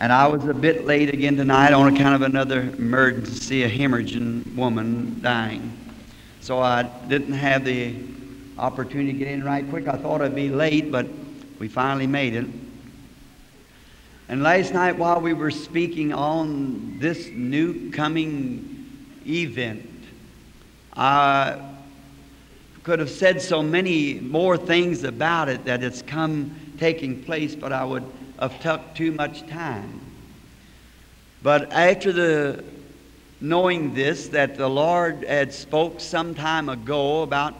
And I was a bit late again tonight on account of another emergency, a hemorrhaging woman dying. So I didn't have the opportunity to get in right quick. I thought I'd be late, but we finally made it. And last night while we were speaking on this new coming event, I could have said so many more things about it that it's taking place, but I would have took too much time. But after knowing this, that the Lord had spoke some time ago about,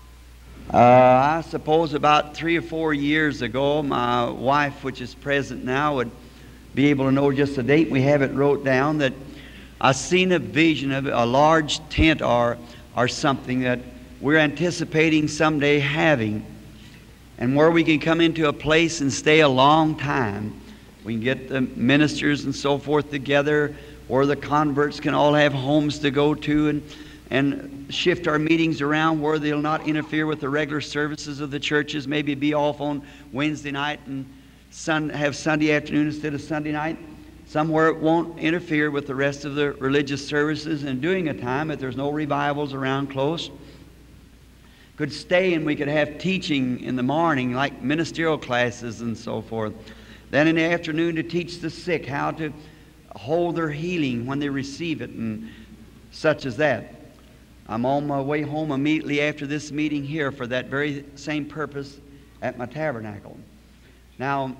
I suppose about 3 or 4 years ago, my wife, which is present now, would be able to know just the date. We have it wrote down that I seen a vision of a large tent or something that we're anticipating someday having, and where we can come into a place and stay a long time. We can get the ministers and so forth together, or the converts can all have homes to go to, and shift our meetings around where they'll not interfere with the regular services of the churches. Maybe be off on Wednesday night and have Sunday afternoon instead of Sunday night. Somewhere it won't interfere with the rest of the religious services, and during a time that there's no revivals around close, could stay and we could have teaching in the morning, like ministerial classes and so forth. Then in the afternoon to teach the sick how to hold their healing when they receive it, and such as that. I'm on my way home immediately after this meeting here for that very same purpose at my tabernacle. Now,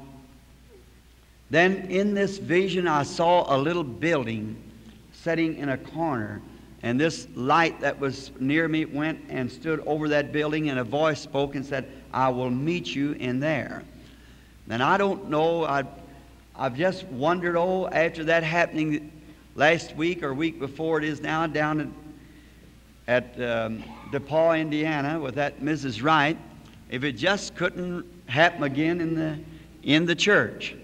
then in this vision I saw a little building sitting in a corner, and this light that was near me went and stood over that building, and a voice spoke and said, "I will meet you in there." And I don't know, I've just wondered, after that happening last week or week before it is now, down at DePaul, Indiana, with that Mrs. Wright, if it just couldn't happen again in the church.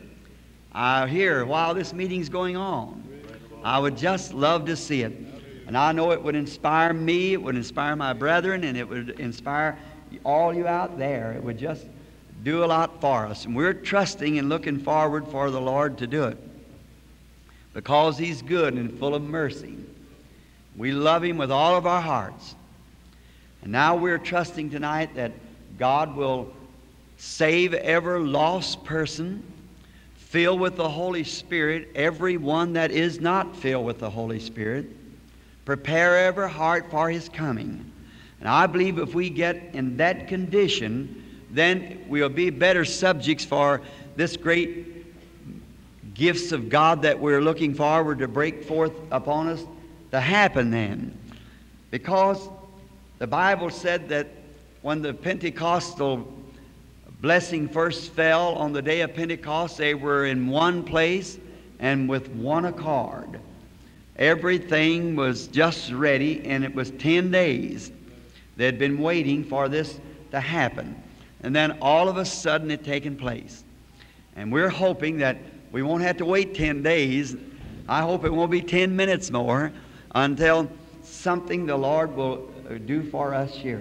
Here, while this meeting's going on, I would just love to see it. And I know it would inspire me, it would inspire my brethren, and it would inspire all you out there. It would just do a lot for us. And we're trusting and looking forward for the Lord to do it, because He's good and full of mercy. We love Him with all of our hearts. And now we're trusting tonight that God will save every lost person, fill with the Holy Spirit every one that is not filled with the Holy Spirit, prepare every heart for His coming. And I believe if we get in that condition, then we'll be better subjects for this great gifts of God that we're looking forward to break forth upon us to happen then. Because the Bible said that when the Pentecostal blessing first fell on the day of Pentecost, they were in one place and with one accord. Everything was just ready, and it was 10 days they'd been waiting for this to happen. And then all of a sudden it taken place. And we're hoping that we won't have to wait 10 days. I hope it won't be 10 minutes more until something the Lord will do for us here.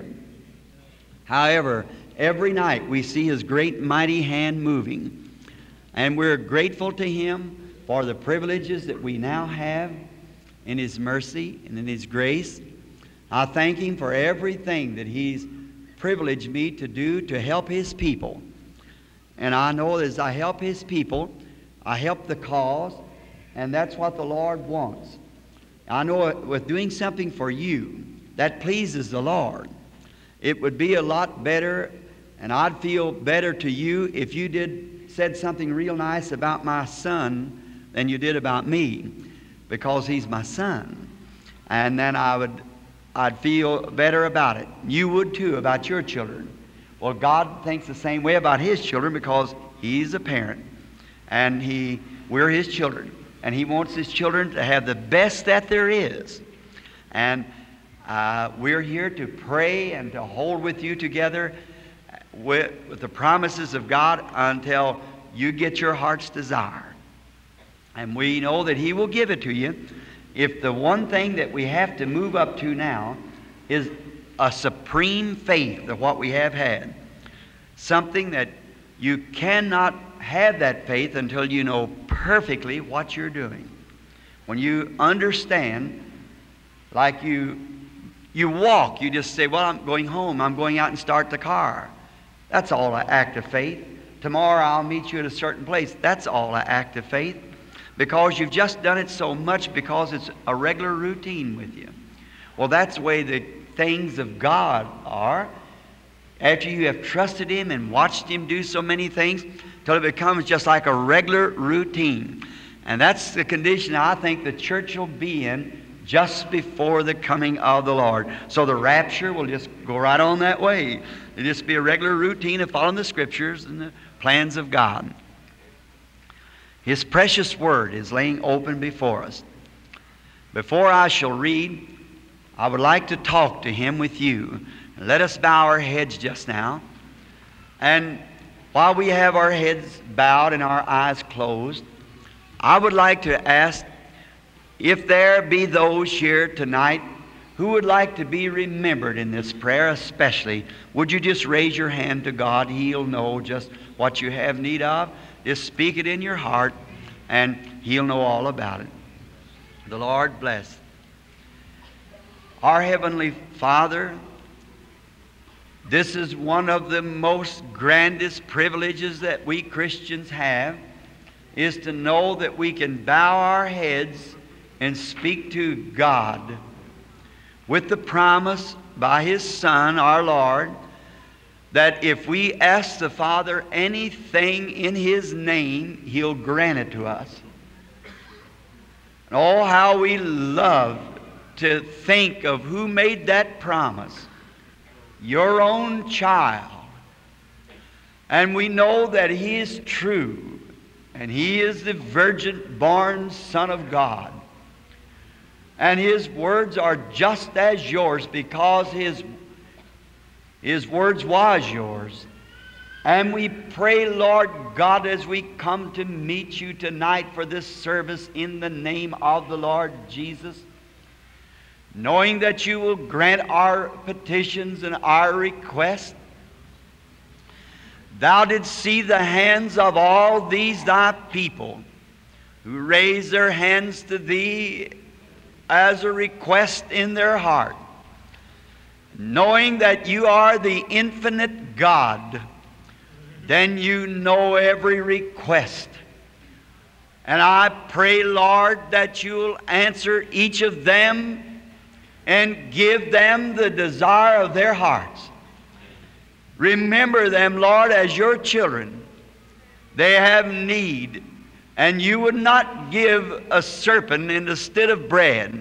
However, every night we see His great mighty hand moving. And we're grateful to Him for the privileges that we now have in His mercy and in His grace. I thank Him for everything that He's privileged me to do to help His people. And I know as I help His people, I help the cause, and that's what the Lord wants. I know with doing something for you, that pleases the Lord. It would be a lot better, and I'd feel better to you if you said something real nice about my son than you did about me, because he's my son. And then I'd feel better about it. You would too, about your children. Well, God thinks the same way about His children, because He's a parent, and we're His children, and He wants His children to have the best that there is. And we're here to pray and to hold with you together with the promises of God until you get your heart's desire. And we know that He will give it to you. If the one thing that we have to move up to now is a supreme faith of what we have had, something that you cannot have that faith until you know perfectly what you're doing. When you understand, like you walk, you just say, well, I'm going home. I'm going out and start the car. That's all an act of faith. Tomorrow I'll meet you at a certain place. That's all an act of faith. Because you've just done it so much because it's a regular routine with you. Well, that's the way the things of God are. After you have trusted Him and watched Him do so many things, till it becomes just like a regular routine. And that's the condition I think the church will be in just before the coming of the Lord. So the rapture will just go right on that way. It'll just be a regular routine of following the Scriptures and the plans of God. His precious Word is laying open before us. Before I shall read, I would like to talk to Him with you. Let us bow our heads just now. And while we have our heads bowed and our eyes closed, I would like to ask if there be those here tonight who would like to be remembered in this prayer especially. Would you just raise your hand to God? He'll know just what you have need of. Just speak it in your heart, and He'll know all about it. The Lord bless. Our Heavenly Father, this is one of the most grandest privileges that we Christians have, is to know that we can bow our heads and speak to God with the promise by His Son, our Lord, that if we ask the Father anything in His name, He'll grant it to us. And oh, how we love to think of who made that promise. Your own child. And we know that He is true, and He is the virgin-born Son of God. And His words are just as yours, because His words was yours. And we pray, Lord God, as we come to meet you tonight for this service in the name of the Lord Jesus, knowing that you will grant our petitions and our requests. Thou didst see the hands of all these thy people who raise their hands to thee as a request in their heart, knowing that you are the infinite God. Then you know every request. And I pray, Lord, that you'll answer each of them and give them the desire of their hearts. Remember them, Lord, as your children. They have need, and you would not give a serpent instead of bread.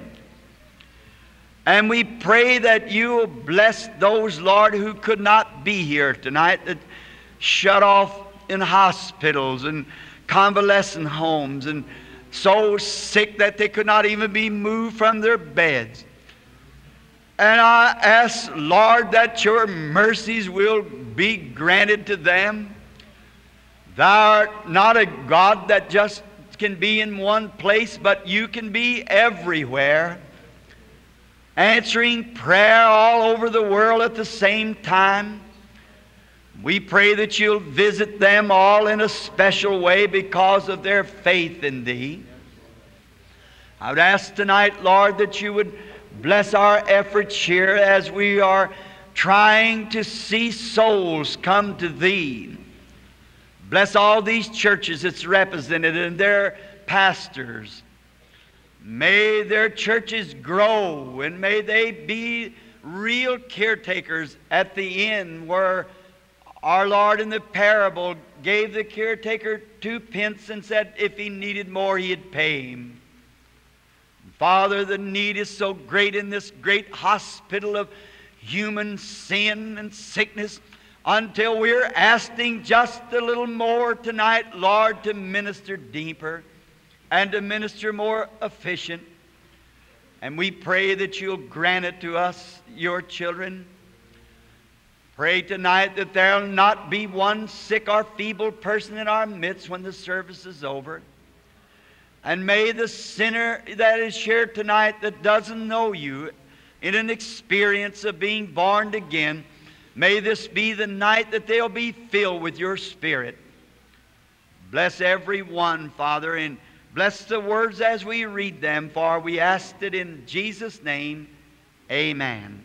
And we pray that you will bless those, Lord, who could not be here tonight, that shut off in hospitals and convalescent homes, and so sick that they could not even be moved from their beds. And I ask, Lord, that your mercies will be granted to them. Thou art not a God that just can be in one place, but you can be everywhere, answering prayer all over the world at the same time. We pray that you'll visit them all in a special way because of their faith in Thee. I would ask tonight, Lord, that you would bless our efforts here as we are trying to see souls come to Thee. Bless all these churches that's represented and their pastors. May their churches grow, and may they be real caretakers at the end, where our Lord in the parable gave the caretaker 2 pence and said if he needed more, he'd pay him. Father, the need is so great in this great hospital of human sin and sickness, until we're asking just a little more tonight, Lord, to minister deeper and to minister more efficient. And we pray that you'll grant it to us, your children. Pray tonight that there'll not be one sick or feeble person in our midst when the service is over. And may the sinner that is here tonight that doesn't know you, in an experience of being born again, may this be the night that they'll be filled with your Spirit. Bless every one, Father, and bless the words as we read them, for we asked it in Jesus' name. Amen.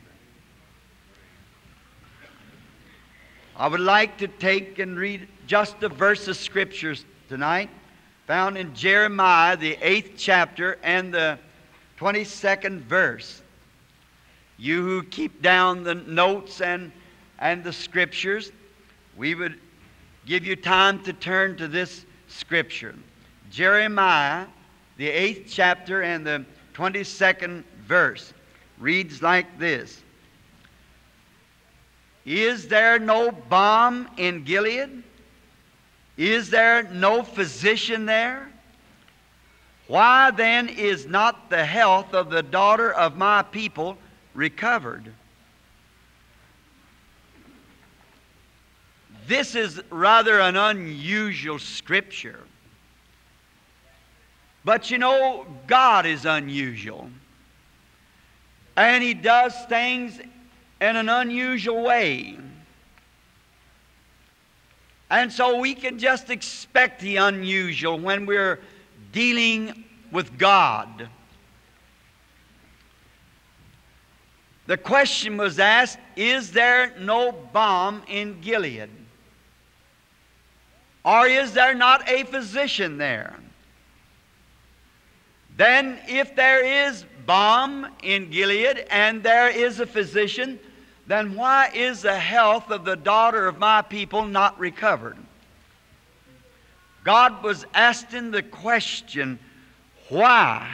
I would like to take and read just a verse of Scriptures tonight, found in Jeremiah, the 8th chapter, and the 22nd verse. You who keep down the notes and the Scriptures, we would give you time to turn to this Scripture. Jeremiah, the 8th chapter, and the 22nd verse reads like this. Is there no balm in Gilead? Is there no physician there? Why then is not the health of the daughter of my people recovered? This is rather an unusual scripture. But you know, God is unusual. And He does things in an unusual way. And so we can just expect the unusual when we're dealing with God. The question was asked, is there no balm in Gilead? Or is there not a physician there? Then if there is balm in Gilead and there is a physician, then why is the health of the daughter of my people not recovered? God was asking the question, why?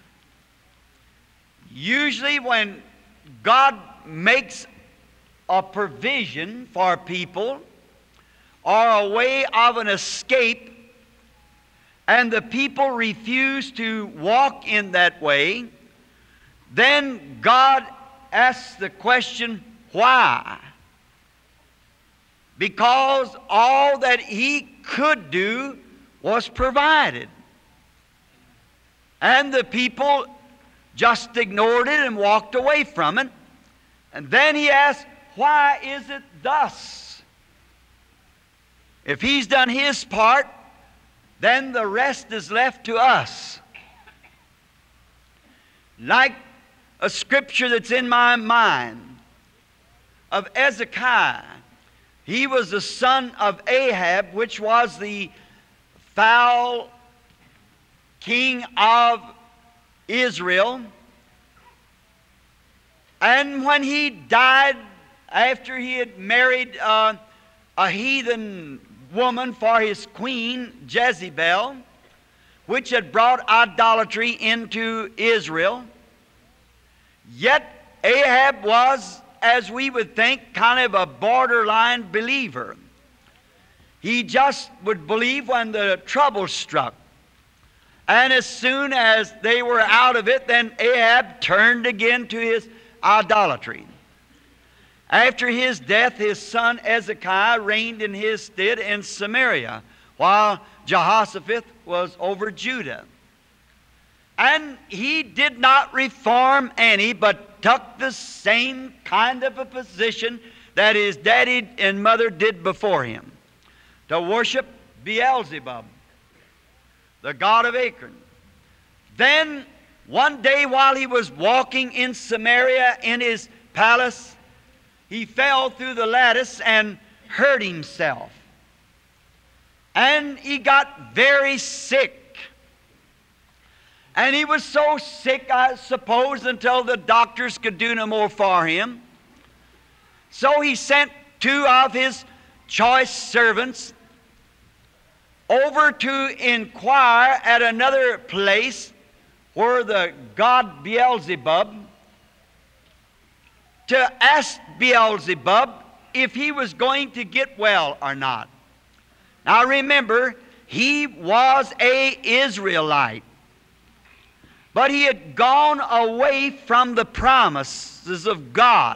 Usually when God makes a provision for people or a way of an escape, and the people refuse to walk in that way, then God asks the question, why? Because all that He could do was provided. And the people just ignored it and walked away from it. And then He asked, why is it thus? If He's done His part, then the rest is left to us. Like a scripture that's in my mind of Ezekiah. He was the son of Ahab, which was the foul king of Israel. And when he died, after he had married a heathen woman for his queen, Jezebel, which had brought idolatry into Israel, yet Ahab was, as we would think, kind of a borderline believer. He just would believe when the trouble struck. And as soon as they were out of it, then Ahab turned again to his idolatry. After his death, his son Ezekiah reigned in his stead in Samaria, while Jehoshaphat was over Judah. And he did not reform any, but took the same kind of a position that his daddy and mother did before him, to worship Beelzebub, the god of Ekron. Then one day while he was walking in Samaria in his palace, he fell through the lattice and hurt himself. And he got very sick. And he was so sick, I suppose, until the doctors could do no more for him. So he sent two of his choice servants over to inquire at another place where the god Beelzebub, to ask Beelzebub if he was going to get well or not. Now remember, he was an Israelite. But he had gone away from the promises of God.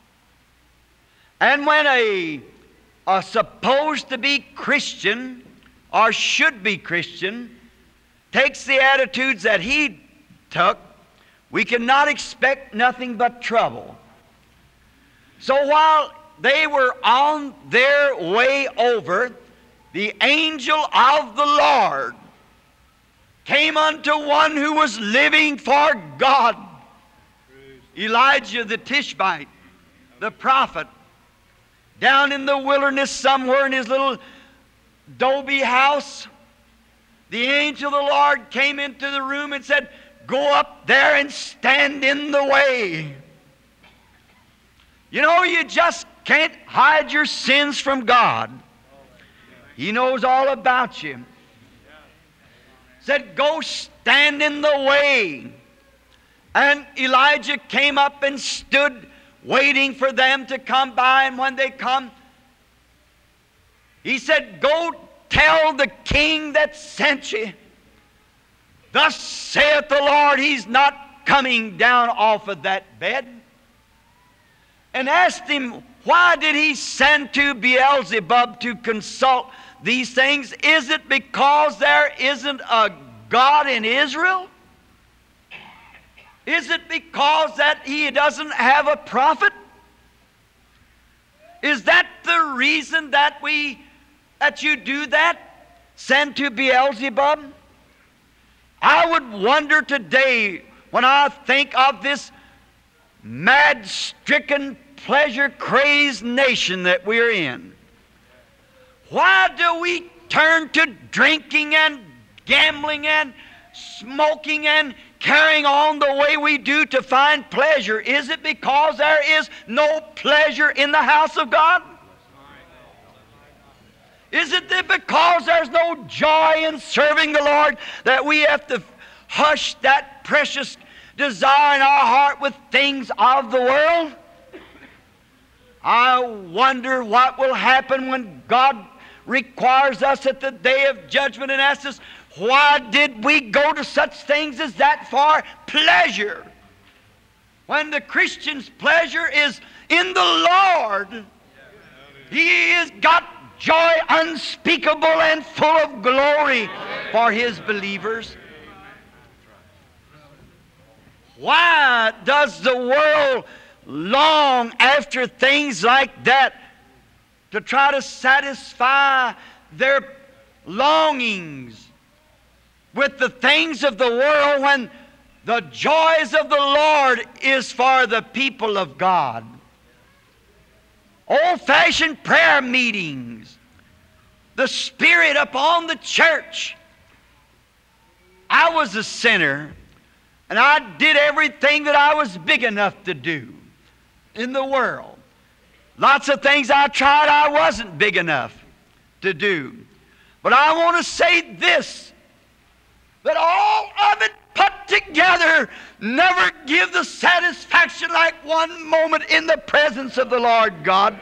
And when a supposed to be Christian, or should be Christian, takes the attitudes that he took, we cannot expect nothing but trouble. So while they were on their way over the angel of the Lord came unto one who was living for God. Elijah the Tishbite, the prophet, down in the wilderness somewhere in his little adobe house, the angel of the Lord came into the room and said, "Go up there and stand in the way." You know, you just can't hide your sins from God. He knows all about you. Said, "Go stand in the way." And Elijah came up and stood waiting for them to come by. And when they come, he said, "Go tell the king that sent you, thus saith the Lord," he's not coming down off of that bed. And asked him, why did he send to Beelzebub to consult these things? Is it because there isn't a God in Israel? Is it because that he doesn't have a prophet? Is that the reason that you do that? Send to Beelzebub? I would wonder today, when I think of this mad-stricken, pleasure-crazed nation that we're in, why do we turn to drinking and gambling and smoking and carrying on the way we do to find pleasure? Is it because there is no pleasure in the house of God? Is it that because there's no joy in serving the Lord that we have to hush that precious desire in our heart with things of the world? I wonder what will happen when God requires us at the day of judgment and asks us, why did we go to such things as that for pleasure? When the Christian's pleasure is in the Lord. He has got joy unspeakable and full of glory for His believers. Why does the world long after things like that to try to satisfy their longings with the things of the world when the joys of the Lord is for the people of God? Old-fashioned prayer meetings, the Spirit upon the church. I was a sinner, and I did everything that I was big enough to do in the world. Lots of things I tried I wasn't big enough to do. But I want to say this, that all of it put together never give the satisfaction like one moment in the presence of the Lord God.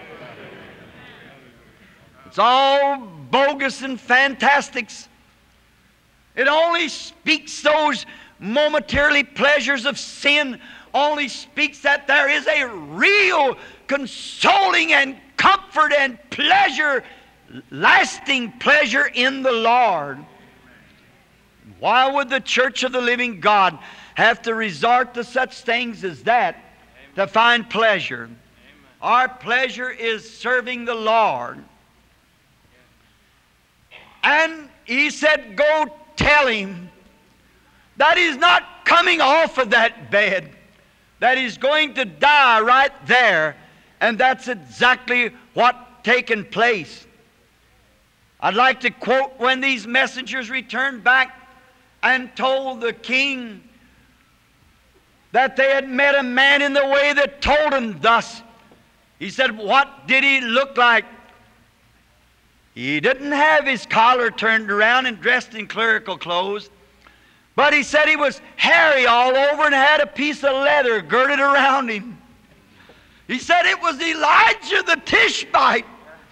It's all bogus and fantastics. It only speaks those momentarily pleasures of sin, only speaks that there is a real consoling and comfort and pleasure, lasting pleasure in the Lord. Why would the church of the living God have to resort to such things as that to find pleasure? Our pleasure is serving the Lord. And he said, go tell him that he's not coming off of that bed, that he's going to die right there. And that's exactly what taken place. I'd like to quote when these messengers returned back and told the king that they had met a man in the way that told him thus. He said, what did he look like? He didn't have his collar turned around and dressed in clerical clothes, but he said he was hairy all over and had a piece of leather girded around him. He said it was Elijah the Tishbite.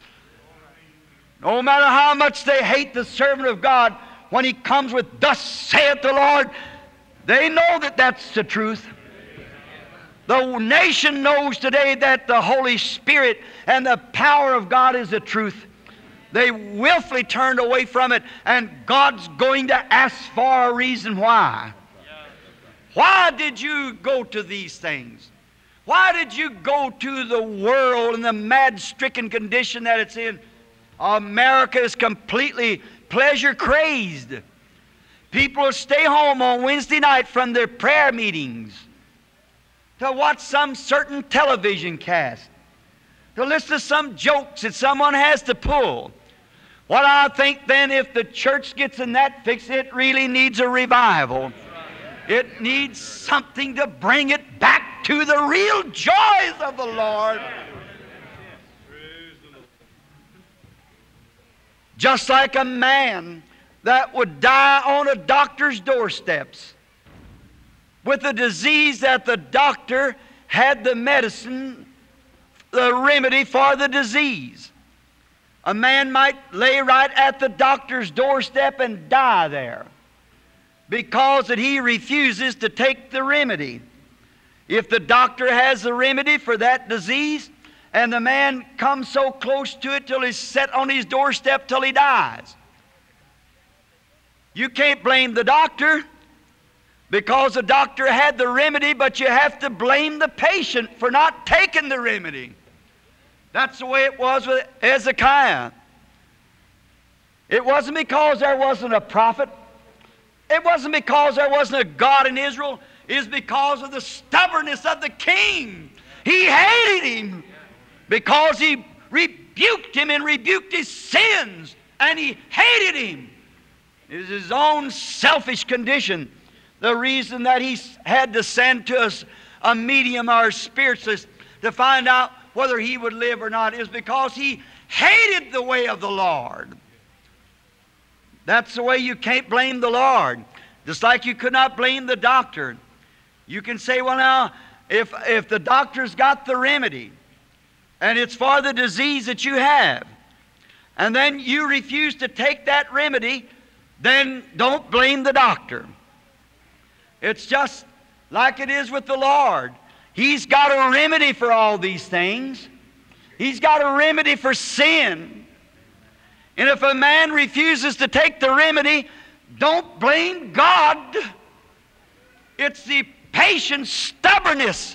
No matter how much they hate the servant of God, when he comes with, thus saith the Lord, they know that that's the truth. The nation knows today that the Holy Spirit and the power of God is the truth. They willfully turned away from it, and God's going to ask for a reason why. Why did you go to these things? Why did you go to the world in the mad-stricken condition that it's in? America is completely pleasure crazed. People stay home on Wednesday night from their prayer meetings to watch some certain television cast, to listen to some jokes that someone has to pull. What I think then, if the church gets in that fix, it really needs a revival. It needs something to bring it back to the real joys of the Lord. Just like a man that would die on a doctor's doorsteps with a disease that the doctor had the medicine, the remedy for the disease. A man might lay right at the doctor's doorstep and die there because that he refuses to take the remedy. If the doctor has the remedy for that disease and the man comes so close to it till he's set on his doorstep till he dies, you can't blame the doctor because the doctor had the remedy, but you have to blame the patient for not taking the remedy. That's the way it was with Hezekiah. It wasn't because there wasn't a prophet. It wasn't because there wasn't a God in Israel. It's because of the stubbornness of the king. He hated him because he rebuked him and rebuked his sins, and he hated him. It was his own selfish condition. The reason that he had to send to us a medium or a spiritualist to find out whether he would live or not is because he hated the way of the Lord. That's the way you can't blame the Lord. Just like you could not blame the doctor. You can say, well now, if the doctor's got the remedy and it's for the disease that you have, and then you refuse to take that remedy, then don't blame the doctor. It's just like it is with the Lord. He's got a remedy for all these things. He's got a remedy for sin. And if a man refuses to take the remedy, don't blame God. It's the patient stubbornness.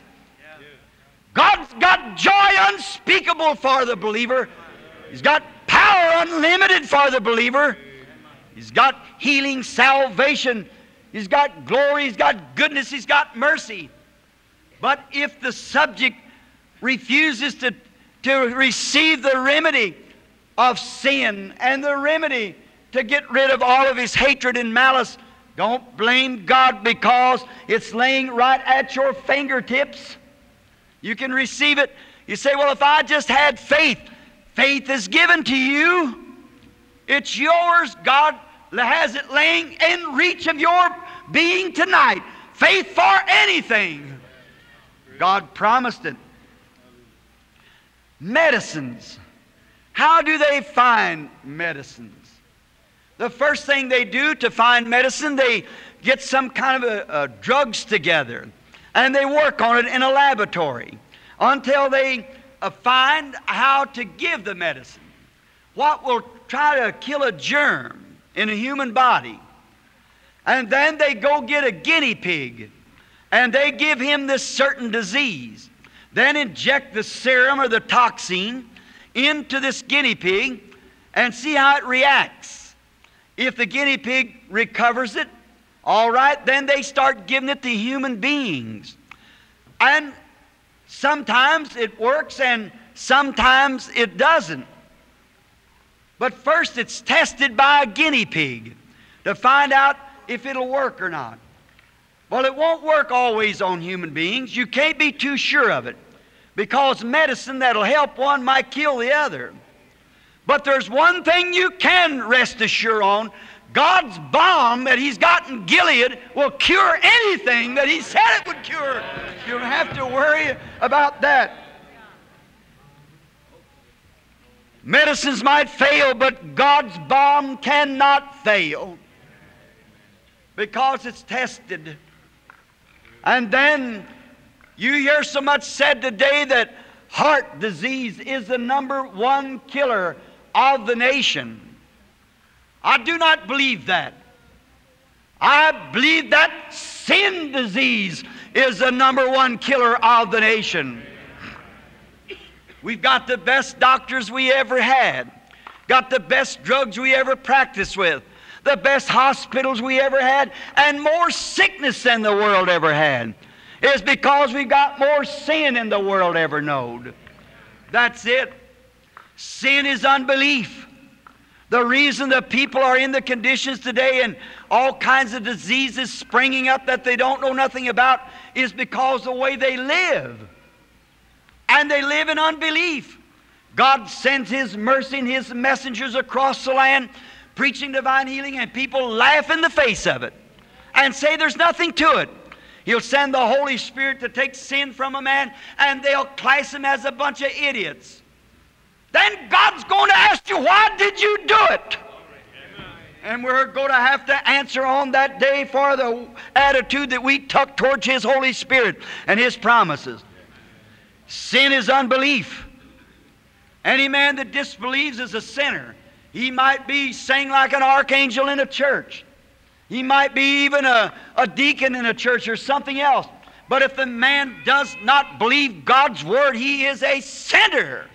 God's got joy unspeakable for the believer. He's got power unlimited for the believer. He's got healing, salvation. He's got glory. He's got goodness. He's got mercy. But if the subject refuses to receive the remedy of sin and the remedy to get rid of all of his hatred and malice, don't blame God because it's laying right at your fingertips. You can receive it. You say, well, if I just had faith, faith is given to you. It's yours. God has it laying in reach of your being tonight. Faith for anything. God promised it. Medicines. How do they find medicines? The first thing they do to find medicine, they get some kind of drugs together and they work on it in a laboratory until they find how to give the medicine. What will try to kill a germ in a human body. And then they go get a guinea pig and they give him this certain disease. Then inject the serum or the toxin into this guinea pig and see how it reacts. If the guinea pig recovers it, all right, then they start giving it to human beings. And sometimes it works and sometimes it doesn't. But first it's tested by a guinea pig to find out if it'll work or not. Well, it won't work always on human beings. You can't be too sure of it because medicine that'll help one might kill the other. But there's one thing you can rest assured on. God's balm that He's got in Gilead will cure anything that He said it would cure. You don't have to worry about that. Medicines might fail, but God's balm cannot fail because it's tested. And then you hear so much said today that heart disease is the #1 killer of the nation. I do not believe that. I believe that sin disease is the #1 killer of the nation. We've got the best doctors we ever had. got the best drugs we ever practiced with, the best hospitals we ever had, and more sickness than the world ever had. It's because we've got more sin than the world ever knowed. That's it. Sin is unbelief. The reason the people are in the conditions today and all kinds of diseases springing up that they don't know nothing about is because the way they live. And they live in unbelief. God sends His mercy and His messengers across the land preaching divine healing, and people laugh in the face of it and say there's nothing to it. He'll send the Holy Spirit to take sin from a man, and they'll class him as a bunch of idiots. Then God's going to ask you, why did you do it? And we're going to have to answer on that day for the attitude that we took towards His Holy Spirit and His promises. Sin is unbelief. Any man that disbelieves is a sinner. He might be sang like an archangel in a church. He might be even a deacon in a church or something else. But if the man does not believe God's Word, he is a sinner.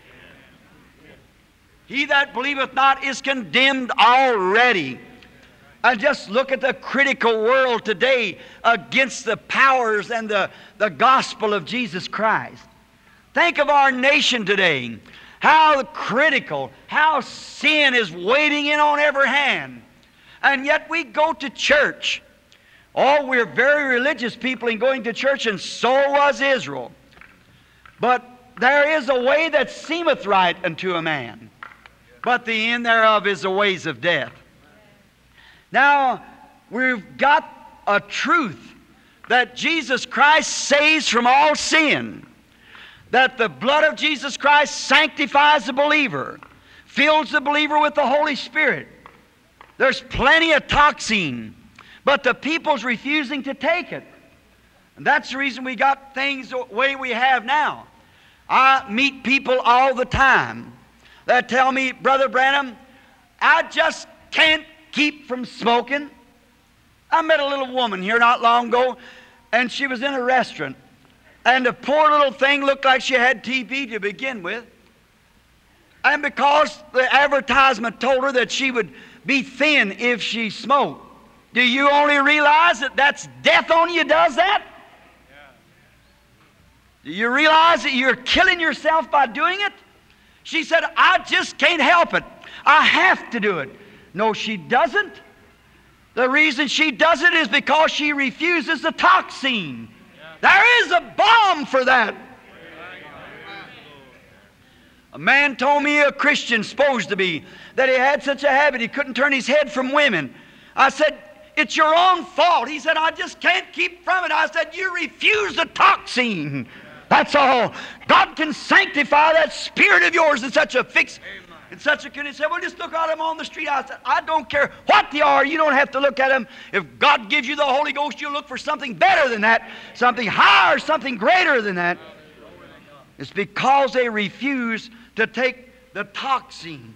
He that believeth not is condemned already. And just look at the critical world today against the powers and the gospel of Jesus Christ. Think of our nation today. How critical, how sin is waiting in on every hand. And yet we go to church. Oh, we're very religious people in going to church, and so was Israel. But there is a way that seemeth right unto a man, but the end thereof is the ways of death. Now, we've got a truth that Jesus Christ saves from all sin, that the blood of Jesus Christ sanctifies the believer, fills the believer with the Holy Spirit. There's plenty of toxin, but the people's refusing to take it. And that's the reason we got things the way we have now. I meet people all the time that tell me, Brother Branham, I just can't keep from smoking. I met a little woman here not long ago, and she was in a restaurant. And the poor little thing looked like she had TB to begin with. And because the advertisement told her that she would be thin if she smoked. Do you only realize that that's death on you does that? Do you realize that you're killing yourself by doing it? She said, I just can't help it. I have to do it. No, she doesn't. The reason she does it is because she refuses the toxin. There is a balm for that. A man told me, a Christian supposed to be, that he had such a habit he couldn't turn his head from women. I said, it's your own fault. He said, I just can't keep from it. I said, you refuse the toxin. That's all. God can sanctify that spirit of yours in such a fix. In such a condition. He said, well, just look at them on the street. I said, I don't care what they are. You don't have to look at them. If God gives you the Holy Ghost, you'll look for something better than that, something higher, something greater than that. It's because they refuse to take the toxin.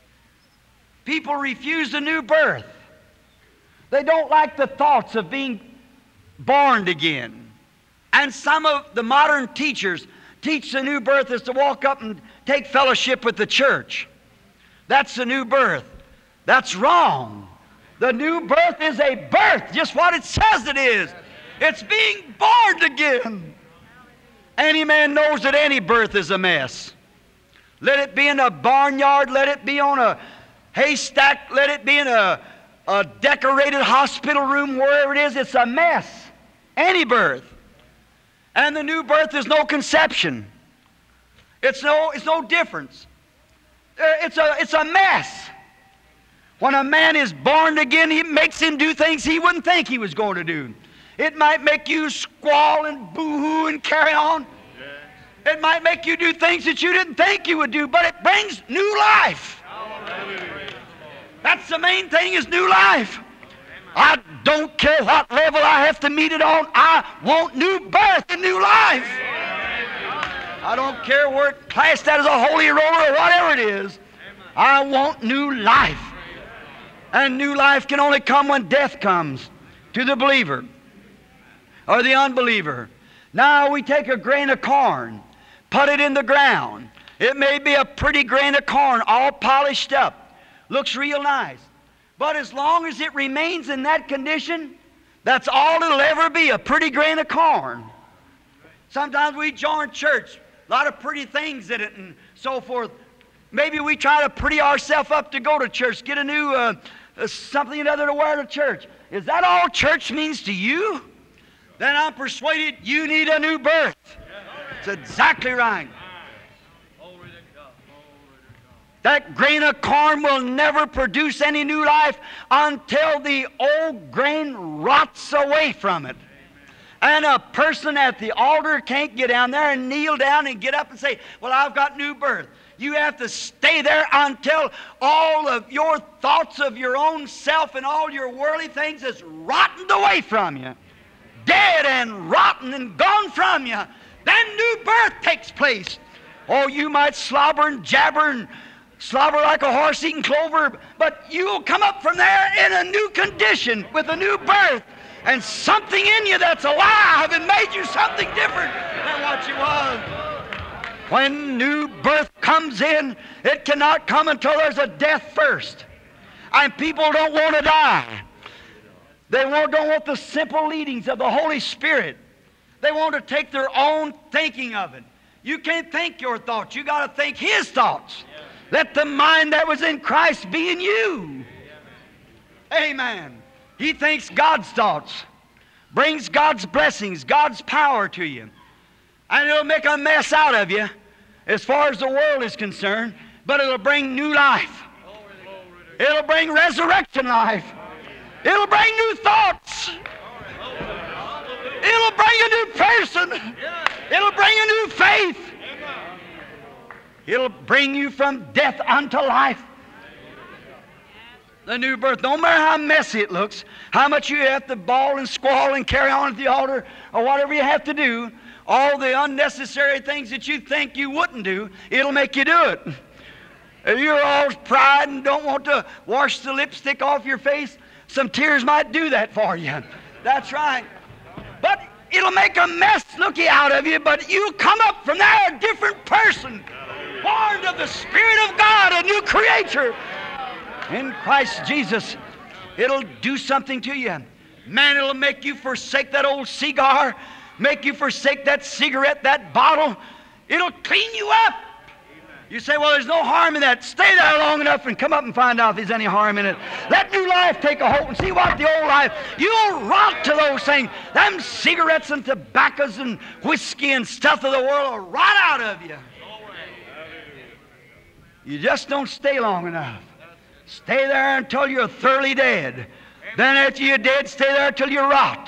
People refuse the new birth. They don't like the thoughts of being born again. And some of the modern teachers teach the new birth is to walk up and take fellowship with the church. That's the new birth. That's wrong. The new birth is a birth, just what it says it is. It's being born again. Any man knows that any birth is a mess. Let it be in a barnyard, let it be on a haystack, let it be in a decorated hospital room, wherever it is, it's a mess. Any birth. And the new birth is no conception. It's no difference. It's a mess. When a man is born again, he makes him do things he wouldn't think he was going to do. It might make you squall and boo-hoo and carry on. It might make you do things that you didn't think you would do, but it brings new life. That's the main thing, is new life. I don't care what level I have to meet it on. I want new birth and new life. I don't care where it's classed out as a holy roller or whatever it is. I want new life. And new life can only come when death comes to the believer or the unbeliever. Now we take a grain of corn, put it in the ground. It may be a pretty grain of corn, all polished up. looks real nice. But as long as it remains in that condition, that's all it'll ever be, a pretty grain of corn. Sometimes we join church, a lot of pretty things in it and so forth. Maybe we try to pretty ourselves up to go to church, get a new something or other to wear to church. Is that all church means to you? Then I'm persuaded you need a new birth. It's exactly right. That grain of corn will never produce any new life until the old grain rots away from it. And a person at the altar can't get down there and kneel down and get up and say, well, I've got new birth. You have to stay there until all of your thoughts of your own self and all your worldly things is rotten away from you. Dead and rotten and gone from you. Then new birth takes place. Oh, you might slobber and jabber and slobber like a horse eating clover, but you'll come up from there in a new condition with a new birth and something in you that's alive and made you something different than what you was. When new birth comes in, it cannot come until there's a death first. And people don't want to die. They don't want the simple leadings of the Holy Spirit. They want to take their own thinking of it. You can't think your thoughts. You got to think His thoughts. Let the mind that was in Christ be in you. Amen. He thinks God's thoughts. Brings God's blessings, God's power to you. And it'll make a mess out of you as far as the world is concerned, but it'll bring new life. It'll bring resurrection life. It'll bring new thoughts. It'll bring a new person. It'll bring a new faith. It'll bring you from death unto life. The new birth, no matter how messy it looks, how much you have to bawl and squall and carry on at the altar, or whatever you have to do, all the unnecessary things that you think you wouldn't do, it'll make you do it. If you're all pride and don't want to wash the lipstick off your face, some tears might do that for you. That's right. But it'll make a mess looky out of you, but you'll come up from there a different person, born of the Spirit of God, a new creature. In Christ Jesus, it'll do something to you. Man, it'll make you forsake that old cigar, make you forsake that cigarette, that bottle. It'll clean you up. You say, well, there's no harm in that. Stay there long enough and come up and find out if there's any harm in it. Let new life take a hold and see what the old life. You'll rot to those things. Them cigarettes and tobaccos and whiskey and stuff of the world will rot out of you. You just don't stay long enough. Stay there until you're thoroughly dead. Then after you're dead, stay there until you rot.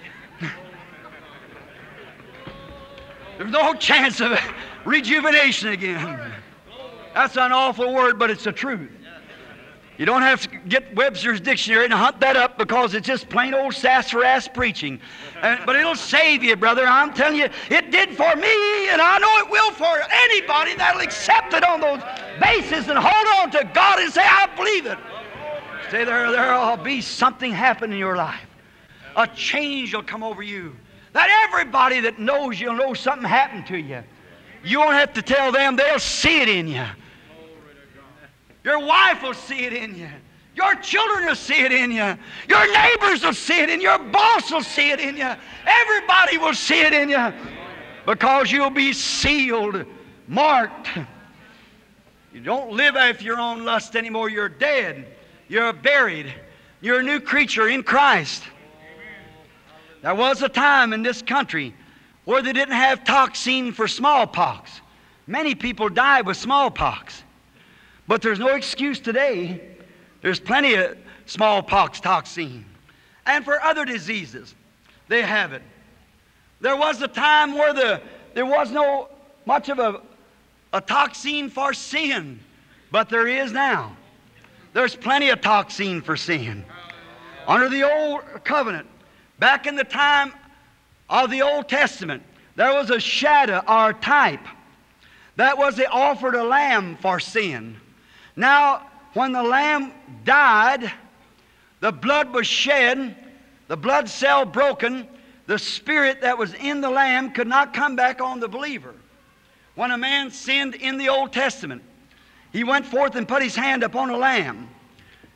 There's no chance of rejuvenation again. That's an awful word, but it's the truth. You don't have to get Webster's dictionary and hunt that up because it's just plain old sassafras preaching. But it'll save you, brother. I'm telling you, it did for me, and I know it will for anybody that'll accept it on those bases and hold on to God and say, I believe it. Say there'll be something happen in your life. A change will come over you. That everybody that knows you'll know something happened to you. You won't have to tell them, they'll see it in you. Your wife will see it in you. Your children will see it in you. Your neighbors will see it in you. Your boss will see it in you. Everybody will see it in you because you'll be sealed, marked. You don't live after your own lust anymore. You're dead. You're buried. You're a new creature in Christ. There was a time in this country where they didn't have toxin for smallpox. Many people died with smallpox. But there's no excuse today. There's plenty of smallpox toxin. And for other diseases, they have it. There was a time where there was no much of a toxin for sin, but there is now. There's plenty of toxin for sin. Under the old covenant, back in the time of the Old Testament, there was a shadow or type. That was they offered a lamb for sin. Now, when the lamb died, the blood was shed, the blood cell broken, the spirit that was in the lamb could not come back on the believer. When a man sinned in the Old Testament, he went forth and put his hand upon a lamb.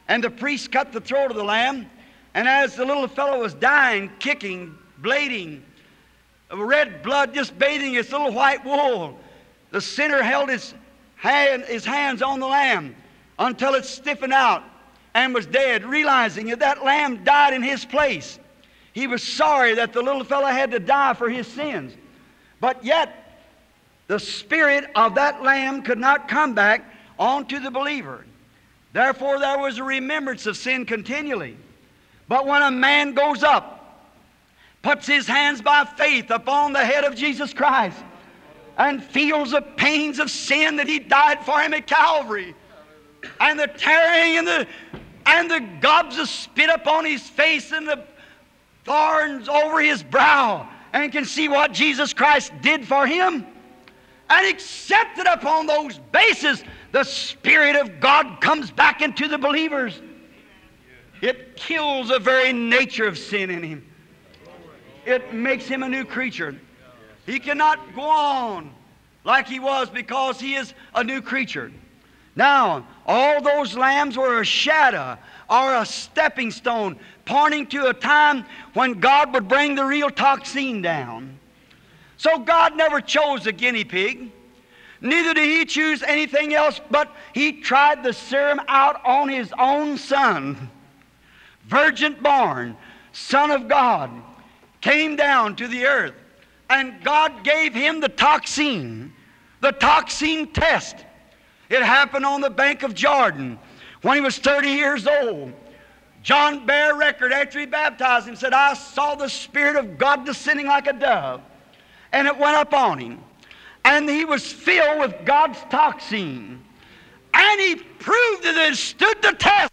And the priest cut the throat of the lamb. And as the little fellow was dying, kicking, bleeding, red blood just bathing his little white wool, the sinner held his hands on the lamb until it stiffened out and was dead, realizing that that lamb died in his place. He was sorry that the little fellow had to die for his sins. But yet, the spirit of that lamb could not come back onto the believer. Therefore, there was a remembrance of sin continually. But when a man goes up, puts his hands by faith upon the head of Jesus Christ, and feels the pains of sin that He died for him at Calvary, and the tearing and the gobs of spit upon his face and the thorns over his brow, and can see what Jesus Christ did for him, and accepted upon those bases, the Spirit of God comes back into the believers. It kills the very nature of sin in him. It makes him a new creature. He cannot go on like he was because he is a new creature. Now, all those lambs were a shadow or a stepping stone pointing to a time when God would bring the real toxin down. So God never chose a guinea pig. Neither did He choose anything else, but He tried the serum out on His own Son. Virgin born, Son of God, came down to the earth, and God gave Him the toxin test. It happened on the bank of Jordan when he was 30 years old. John bare record after he baptized him, said, I saw the Spirit of God descending like a dove, and it went up on him. And he was filled with God's toxin. And he proved that it stood the test.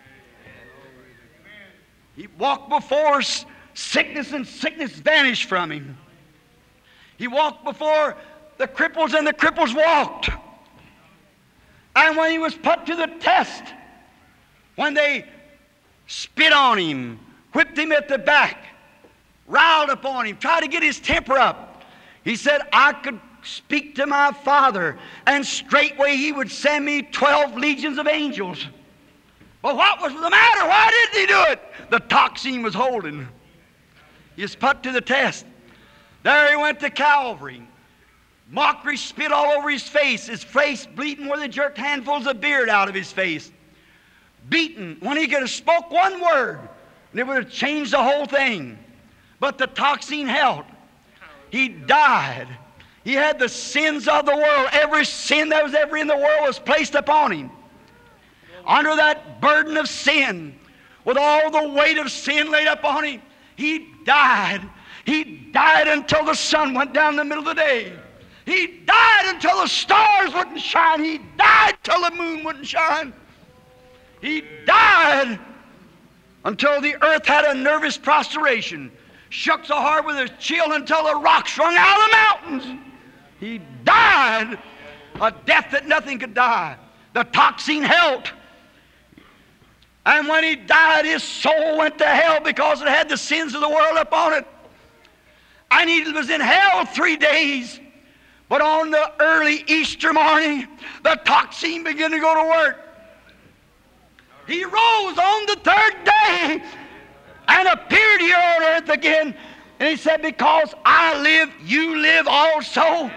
He walked before sickness, and sickness vanished from him. He walked before the cripples, and the cripples walked. And when he was put to the test, when they spit on him, whipped him at the back, riled upon him, tried to get his temper up, he said, I could speak to my Father, and straightway He would send me 12 legions of angels. But what was the matter? Why didn't He do it? The toxin was holding. He was put to the test. There he went to Calvary. Mockery spit all over his face bleeding where they jerked handfuls of beard out of his face. Beaten when he could have spoke one word, and it would have changed the whole thing. But the toxin held. He died. He had the sins of the world. Every sin that was ever in the world was placed upon him. Under that burden of sin, with all the weight of sin laid upon him, he died. He died until the sun went down in the middle of the day. He died until the stars wouldn't shine. He died till the moon wouldn't shine. He died until the earth had a nervous prostration, shook so hard with a chill until the rocks wrung out of the mountains. He died a death that nothing could die. The toxin held. And when he died, his soul went to hell because it had the sins of the world upon it. And he was in hell 3 days. But on the early Easter morning, the toxin began to go to work. He rose on the 3rd day and appeared here on earth again. And he said, because I live, you live also.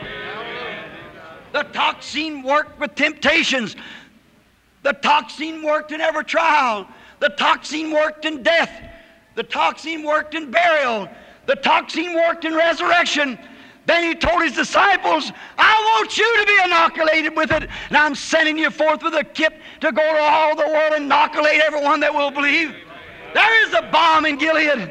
The toxin worked with temptations. The toxin worked in every trial. The toxin worked in death. The toxin worked in burial. The toxin worked in resurrection. Then he told his disciples, I want you to be inoculated with it, and I'm sending you forth with a kit to go to all the world and inoculate everyone that will believe. There is a bomb in Gilead.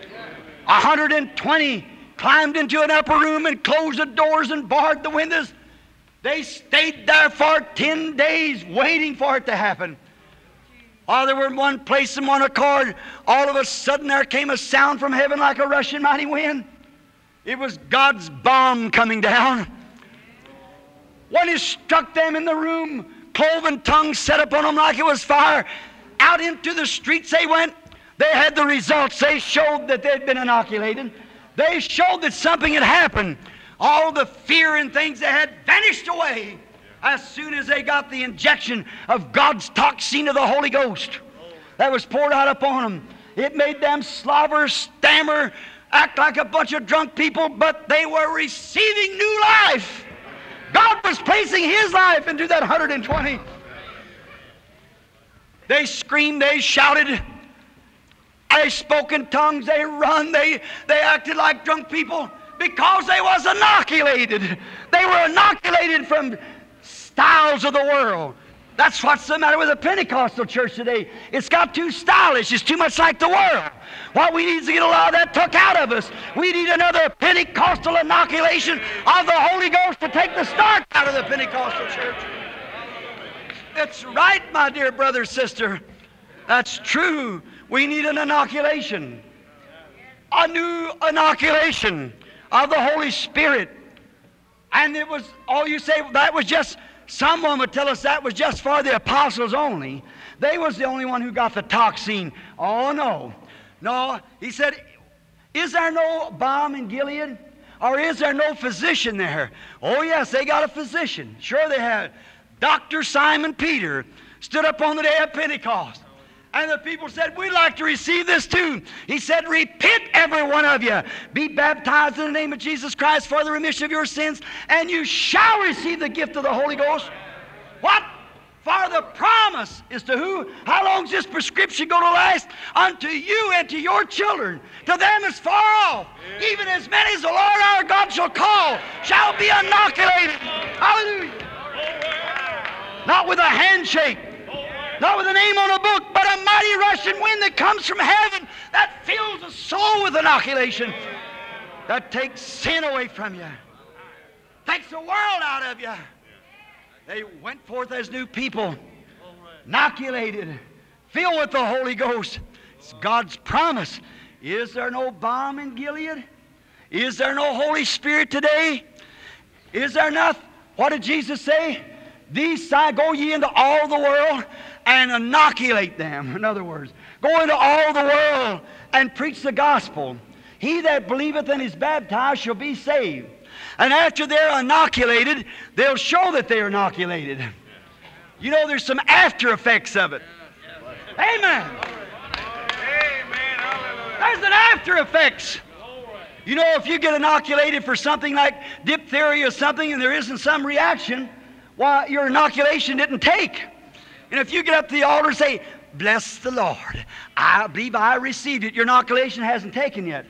120 climbed into an upper room and closed the doors and barred the windows. They stayed there for 10 days waiting for it to happen. While they were in one place in one accord, all of a sudden there came a sound from heaven like a rushing mighty wind. It was God's bomb coming down. When it struck them in the room, cloven tongues set upon them like it was fire. Out into the streets they went. They had the results. They showed that they'd been inoculated. They showed that something had happened. All the fear and things they had vanished away. as soon as they got the injection of God's toxin of the Holy Ghost that was poured out upon them, it made them slobber, stammer, act like a bunch of drunk people, but they were receiving new life. God was placing His life into that 120. They screamed, they shouted, they spoke in tongues, they run, they acted like drunk people because they was inoculated. They were inoculated from styles of the world. That's what's the matter with the Pentecostal church today. It's got too stylish. It's too much like the world. What we need is to get a lot of that took out of us. We need another Pentecostal inoculation of the Holy Ghost to take the starch out of the Pentecostal church. It's right, my dear brother, sister. That's true. We need an inoculation. A new inoculation of the Holy Spirit. And it was, all you say, that was just, someone would tell us that was just for the apostles only. They was the only one who got the toxin. Oh, no. No, he said, is there no balm in Gilead? Or is there no physician there? Oh, yes, they got a physician. Sure they had. Dr. Simon Peter stood up on the day of Pentecost. And the people said, we'd like to receive this too. He said, repent, every one of you. Be baptized in the name of Jesus Christ for the remission of your sins, and you shall receive the gift of the Holy Ghost. What? For the promise is to who? How long is this prescription going to last? Unto you and to your children. To them as far off. Even as many as the Lord our God shall call shall be inoculated. Hallelujah. Not with a handshake. Not with a name on a book, but a mighty rushing wind that comes from heaven that fills the soul with inoculation. That takes sin away from you. Takes the world out of you. They went forth as new people, inoculated, filled with the Holy Ghost. It's God's promise. Is there no balm in Gilead? Is there no Holy Spirit today? Is there not? What did Jesus say? These signs, go ye into all the world and inoculate them. In other words, go into all the world and preach the gospel. He that believeth and is baptized shall be saved. And after they're inoculated, they'll show that they're inoculated. You know, there's some after effects of it. Amen. There's an after effects. You know, if you get inoculated for something like diphtheria or something and there isn't some reaction, well, your inoculation didn't take. And if you get up to the altar and say, bless the Lord, I believe I received it, your inoculation hasn't taken yet.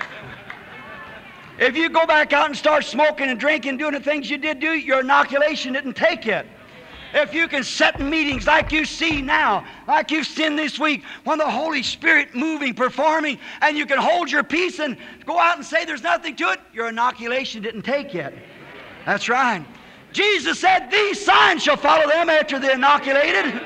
If you go back out and start smoking and drinking and doing the things you did do, your inoculation didn't take yet. If you can sit in meetings like you see now, like you've seen this week, when the Holy Spirit moving, performing, and you can hold your peace and go out and say there's nothing to it, your inoculation didn't take yet. That's right. Jesus said, these signs shall follow them after they're inoculated.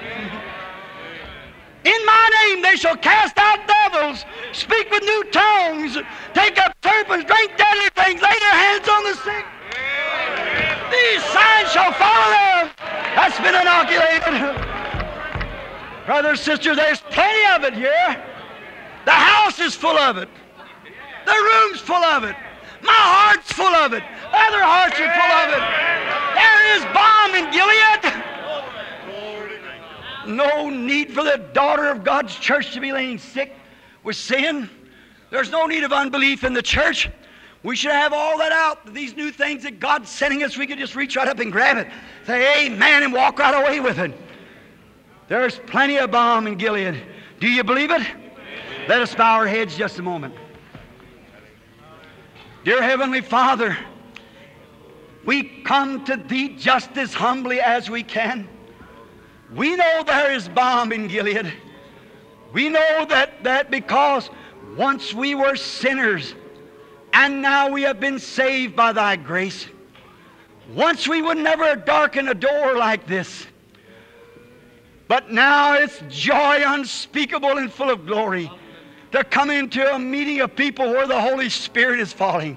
In my name they shall cast out devils, speak with new tongues, take up serpents, drink deadly things, lay their hands on the sick. These signs shall follow them. That's been inoculated. Brothers, sisters, there's plenty of it here. The house is full of it. The room's full of it. My heart's full of it. Other hearts are full of it. There is balm in Gilead. No need for the daughter of God's church to be laying sick with sin. There's no need of unbelief in the church. We should have all that out. These new things that God's sending us, we could just reach right up and grab it. Say amen and walk right away with it. There's plenty of balm in Gilead. Do you believe it? Let us bow our heads just a moment. Dear Heavenly Father, we come to Thee just as humbly as we can. We know there is balm in Gilead. We know that because once we were sinners, and now we have been saved by Thy grace. Once we would never darken a door like this. But now it's joy unspeakable and full of glory to come into a meeting of people where the Holy Spirit is falling.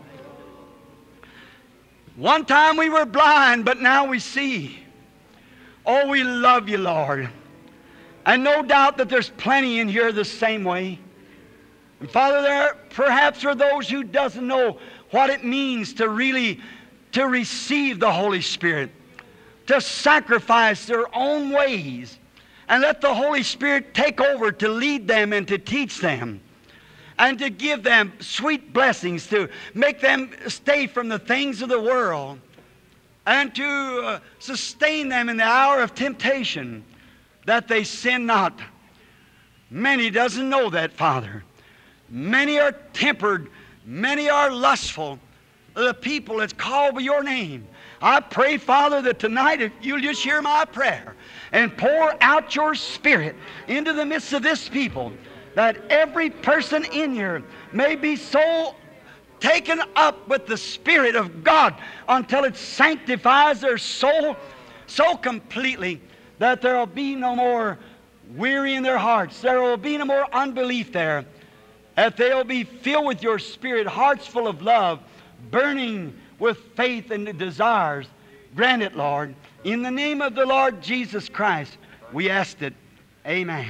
One time we were blind, but now we see. Oh, we love You, Lord. And no doubt that there's plenty in here the same way. And Father, there perhaps are those who doesn't know what it means to really to receive the Holy Spirit. to sacrifice their own ways and let the Holy Spirit take over to lead them and to teach them and to give them sweet blessings, to make them stay from the things of the world and to sustain them in the hour of temptation, that they sin not. Many doesn't know that, Father. Many are tempered, many are lustful, the people that's called by your name. I pray, Father, that tonight if you'll just hear my prayer and pour out your Spirit into the midst of this people, that every person in here may be so taken up with the Spirit of God until it sanctifies their soul so completely that there will be no more weary in their hearts. There will be no more unbelief there. That they'll be filled with your Spirit, hearts full of love, burning with faith and desires. Grant it, Lord. In the name of the Lord Jesus Christ, we ask it. Amen.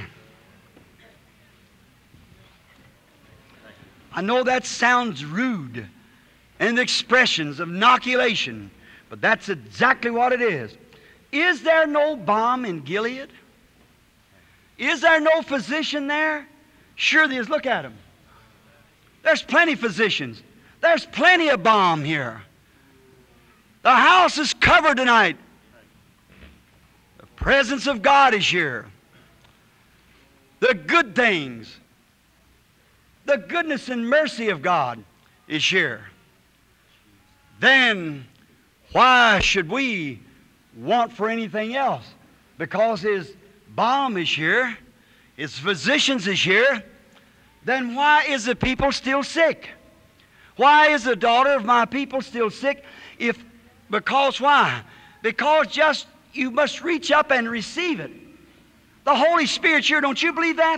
I know that sounds rude and expressions of inoculation, but that's exactly what it is. Is there no balm in Gilead? Is there no physician there? Sure there is. Look at him. There's plenty of physicians. There's plenty of balm here. The house is covered tonight. The presence of God is here. The good things, the goodness and mercy of God is here. Then why should we want for anything else? Because His balm is here, His physicians is here. Then why is the people still sick? Why is the daughter of my people still sick? Because why? Because just you must reach up and receive it. The Holy Spirit's here. Don't you believe that?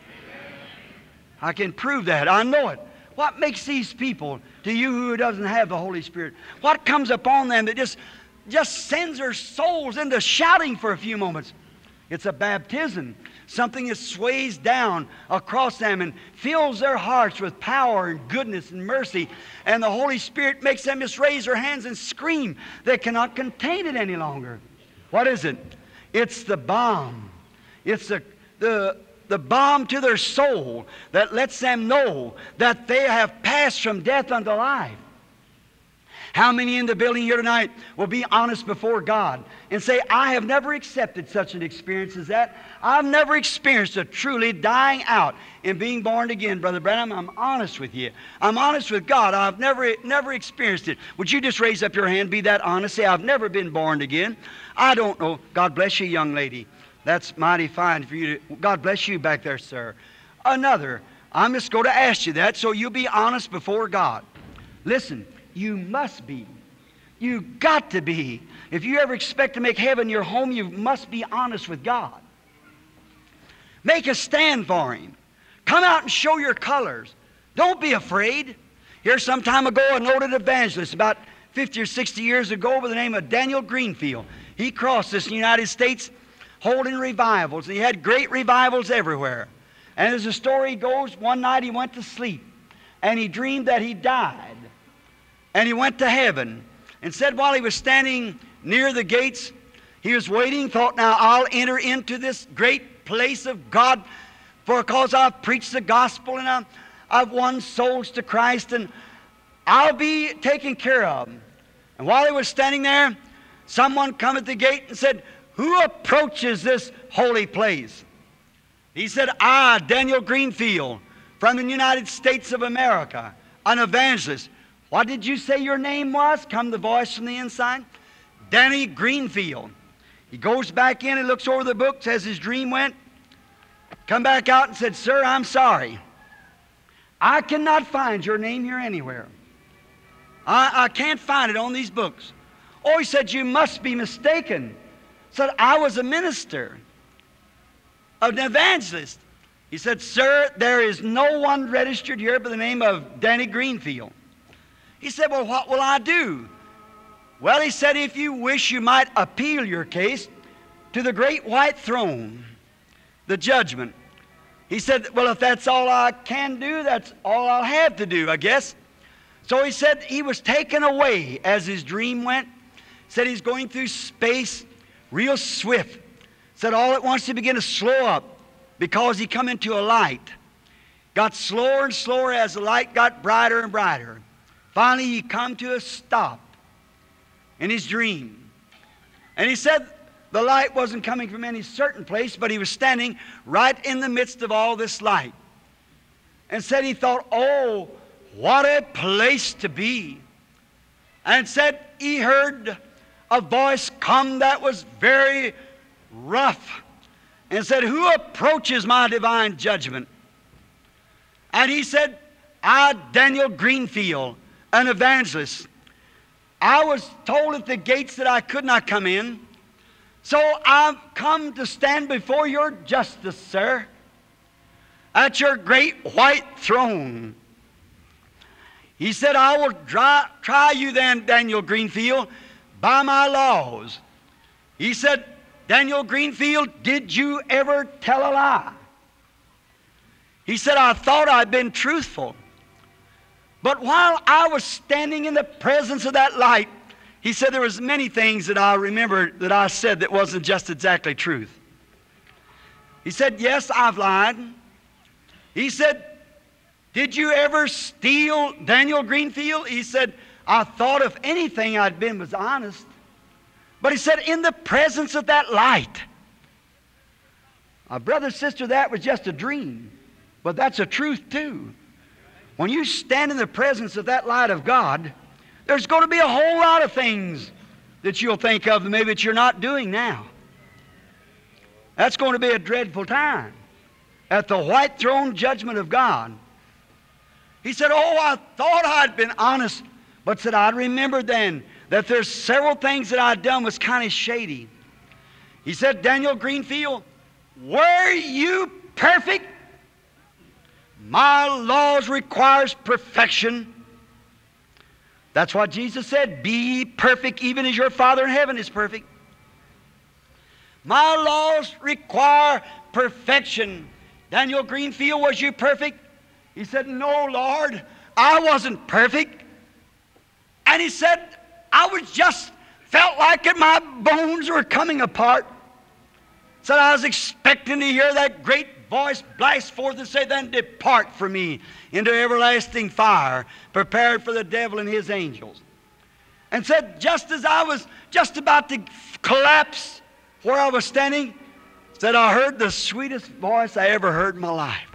I can prove that. I know it. What makes these people, to you who doesn't have the Holy Spirit, what comes upon them that just sends their souls into shouting for a few moments? It's a baptism. Something that sways down across them and fills their hearts with power and goodness and mercy. And the Holy Spirit makes them just raise their hands and scream. They cannot contain it any longer. What is it? It's the balm. It's the balm to their soul that lets them know that they have passed from death unto life. How many in the building here tonight will be honest before God and say, I have never accepted such an experience as that. I've never experienced a truly dying out and being born again. Brother Branham, I'm honest with you. I'm honest with God. I've never experienced it. Would you just raise up your hand, be that honest? Say, I've never been born again. I don't know. God bless you, young lady. That's mighty fine for you to, God bless you back there, sir. Another, I'm just going to ask you that so you'll be honest before God. Listen. You must be. You got to be. If you ever expect to make heaven your home, you must be honest with God. Make a stand for Him. Come out and show your colors. Don't be afraid. Here some time ago, a noted evangelist, about 50 or 60 years ago, by the name of Daniel Greenfield. He crossed this in the United States holding revivals. He had great revivals everywhere. And as the story goes, one night he went to sleep and he dreamed that he died. And he went to heaven and said while he was standing near the gates, he was waiting, thought, now I'll enter into this great place of God because I've preached the gospel and I've won souls to Christ and I'll be taken care of. And while he was standing there, someone come at the gate and said, who approaches this holy place? He said, I, Daniel Greenfield, from the United States of America, an evangelist. What did you say your name was? Come the voice from the inside. Danny Greenfield. He goes back in and looks over the books as his dream went. Come back out and said, sir, I'm sorry. I cannot find your name here anywhere. I can't find it on these books. Oh, he said, you must be mistaken. Said, I was a minister, an evangelist. He said, sir, there is no one registered here by the name of Danny Greenfield. He said, well, what will I do? Well, he said, if you wish, you might appeal your case to the great white throne, the judgment. He said, well, if that's all I can do, that's all I'll have to do, I guess. So he said he was taken away as his dream went, Said he's going through space real swift. Said all at once he began to slow up because he come into a light. Got slower and slower as the light got brighter and brighter. Finally he come to a stop in his dream. And he said the light wasn't coming from any certain place, but he was standing right in the midst of all this light. And said he thought, oh, what a place to be. And said he heard a voice come that was very rough. And said, who approaches my divine judgment? And he said, I, Daniel Greenfield, an evangelist. I was told at the gates that I could not come in. So I've come to stand before your justice, sir, at your great white throne. He said, I will try you then, Daniel Greenfield, by my laws. He said, Daniel Greenfield, did you ever tell a lie? He said, I thought I'd been truthful. But while I was standing in the presence of that light, he said there was many things that I remember that I said that wasn't just exactly truth. He said, yes, I've lied. He said, did you ever steal, Daniel Greenfield? He said, I thought if anything I'd been was honest. But he said, in the presence of that light. Brother, sister, that was just a dream. But that's a truth too. When you stand in the presence of that light of God, there's going to be a whole lot of things that you'll think of maybe that you're not doing now. That's going to be a dreadful time at the white throne judgment of God. He said, oh, I thought I'd been honest, but said I remembered then that there's several things that I'd done was kind of shady. He said, Daniel Greenfield, were you perfect? My laws requires perfection. That's what Jesus said. Be ye perfect even as your Father in heaven is perfect. My laws require perfection. Daniel Greenfield, was you perfect? He said, no, Lord, I wasn't perfect. And he said, I was just felt like it, my bones were coming apart. Said I was expecting to hear that great voice blast forth and say, then depart from me into everlasting fire, prepared for the devil and his angels. And said, just as I was just about to collapse where I was standing, said I heard the sweetest voice I ever heard in my life.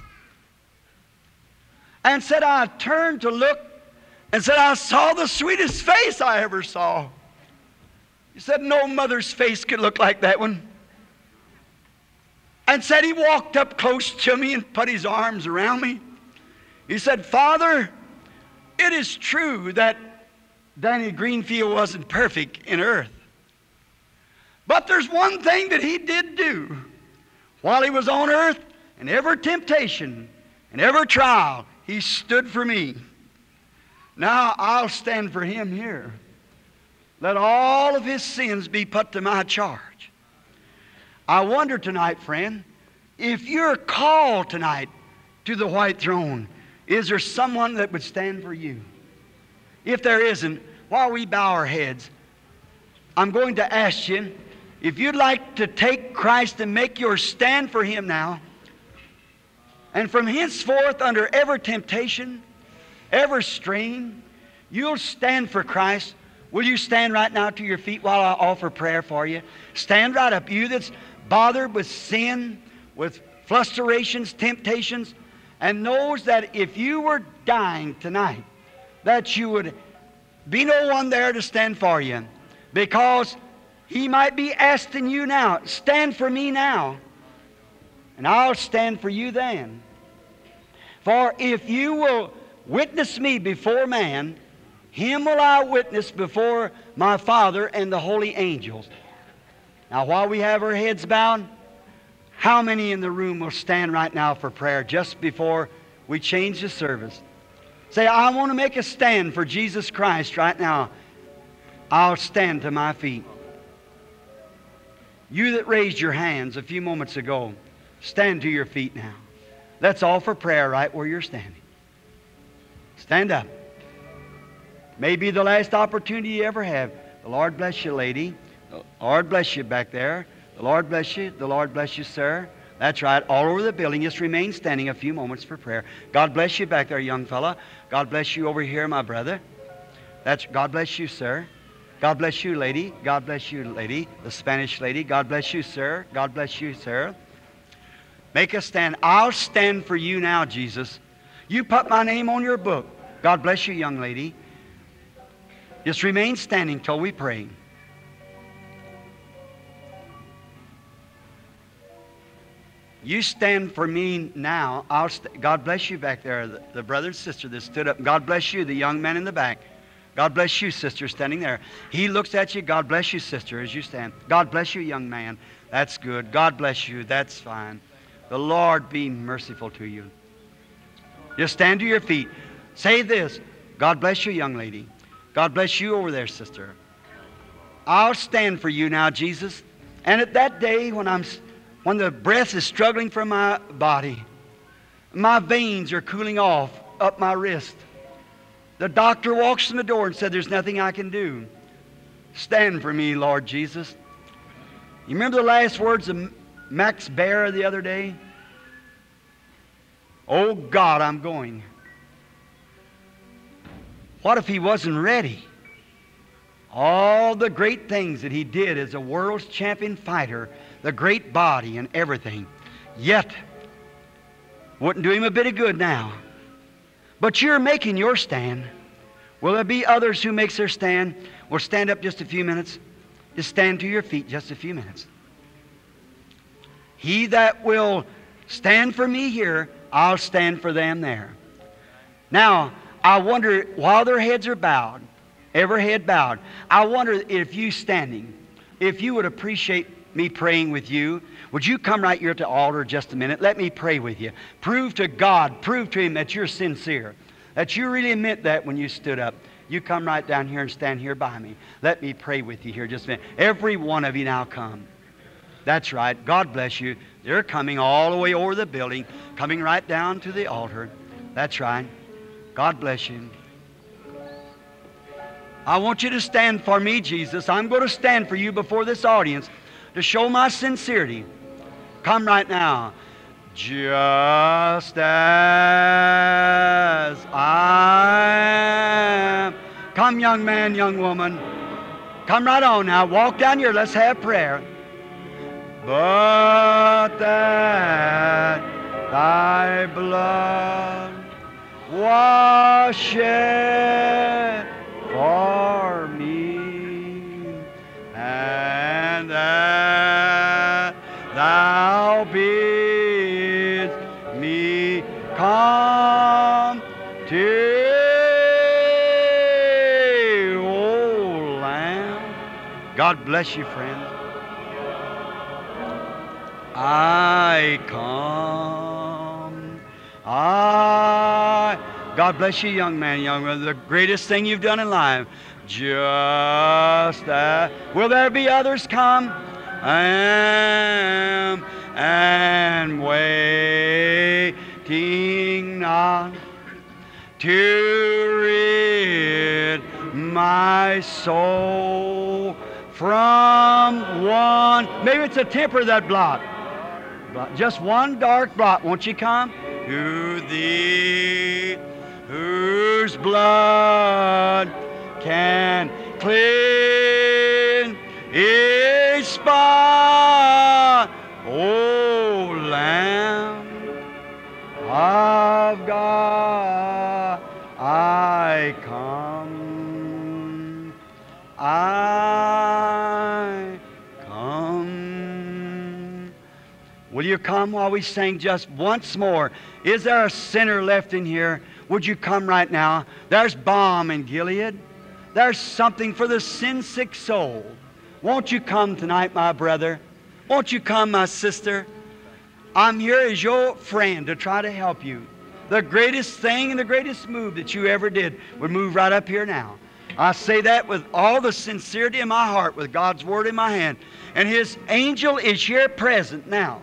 And said I turned to look and said I saw the sweetest face I ever saw. He said no mother's face could look like that one. And said he walked up close to me and put his arms around me. He said, Father, it is true that Danny Greenfield wasn't perfect in earth. But there's one thing that he did do while he was on earth, in every temptation and every trial, he stood for me. Now I'll stand for him here. Let all of his sins be put to my charge. I wonder tonight, friend, if you're called tonight to the white throne, is there someone that would stand for you? If there isn't, while we bow our heads, I'm going to ask you, if you'd like to take Christ and make your stand for Him now, and from henceforth, under every temptation, every strain, you'll stand for Christ. Will you stand right now to your feet while I offer prayer for you? Stand right up. You that's bothered with sin, with frustrations, temptations, and knows that if you were dying tonight, that you would be no one there to stand for you, because He might be asking you now, stand for me now, and I'll stand for you then. For if you will witness me before man, Him will I witness before my Father and the holy angels. Now, while we have our heads bowed, how many in the room will stand right now for prayer just before we change the service? Say, I want to make a stand for Jesus Christ right now. I'll stand to my feet. You that raised your hands a few moments ago, stand to your feet now. Let's offer prayer right where you're standing. Stand up. May be the last opportunity you ever have. The Lord bless you, lady. The Lord bless you back there. The Lord bless you. The Lord bless you, sir. That's right. All over the building. Just remain standing a few moments for prayer. God bless you back there, young fella. God bless you over here, my brother. God bless you, sir. God bless you, lady. God bless you, lady. The Spanish lady. God bless you, sir. God bless you, sir. Make a stand. I'll stand for you now, Jesus. You put my name on your book. God bless you, young lady. Just remain standing till we pray. You stand for me now. God bless you back there, the brother and sister that stood up. God bless you, the young man in the back. God bless you, sister, standing there. He looks at you. God bless you, sister, as you stand. God bless you, young man. That's good. God bless you. That's fine. The Lord be merciful to you. Just stand to your feet. Say this. God bless you, young lady. God bless you over there, sister. I'll stand for you now, Jesus. And at that day when the breath is struggling from my body, my veins are cooling off up my wrist, the doctor walks in the door and said, there's nothing I can do. Stand for me, Lord Jesus. You remember the last words of Max Baer the other day? Oh God, I'm going. What if he wasn't ready? All the great things that he did as a world's champion fighter, the great body and everything, yet wouldn't do him a bit of good now. But you're making your stand. Will there be others who makes their stand? We'll stand up just a few minutes. Just stand to your feet just a few minutes. He that will stand for me here, I'll stand for them there. Now, I wonder, while their heads are bowed, every head bowed, I wonder if you standing, if you would appreciate me praying with you, would you come right here at the altar just a minute? Let me pray with you. Prove to God, prove to Him that you're sincere, that you really meant that when you stood up. You come right down here and stand here by me. Let me pray with you here just a minute. Every one of you now come. That's right. God bless you. They're coming all the way over the building, coming right down to the altar. That's right. God bless you. I want you to stand for me, Jesus. I'm going to stand for you before this audience to show my sincerity. Come right now. Just as I am. Come, young man, young woman. Come right on now. Walk down here. Let's have prayer. But that thy blood was shed for me, and that thou bidst me come to, O Lamb. God bless you, friends. I come. God bless you, young man, young woman. The greatest thing you've done in life. Just that. Will there be others come? And waiting not to rid my soul from one. Maybe it's a temper that blot. Just one dark blot. Won't you come? To Thee, whose blood can cleanse each spot, O Lamb of God, I come. I come. Will you come while we sing just once more? Is there a sinner left in here? Would you come right now? There's balm in Gilead. There's something for the sin-sick soul. Won't you come tonight, my brother? Won't you come, my sister? I'm here as your friend to try to help you. The greatest thing and the greatest move that you ever did would move right up here now. I say that with all the sincerity in my heart, with God's Word in my hand. And His angel is here present now.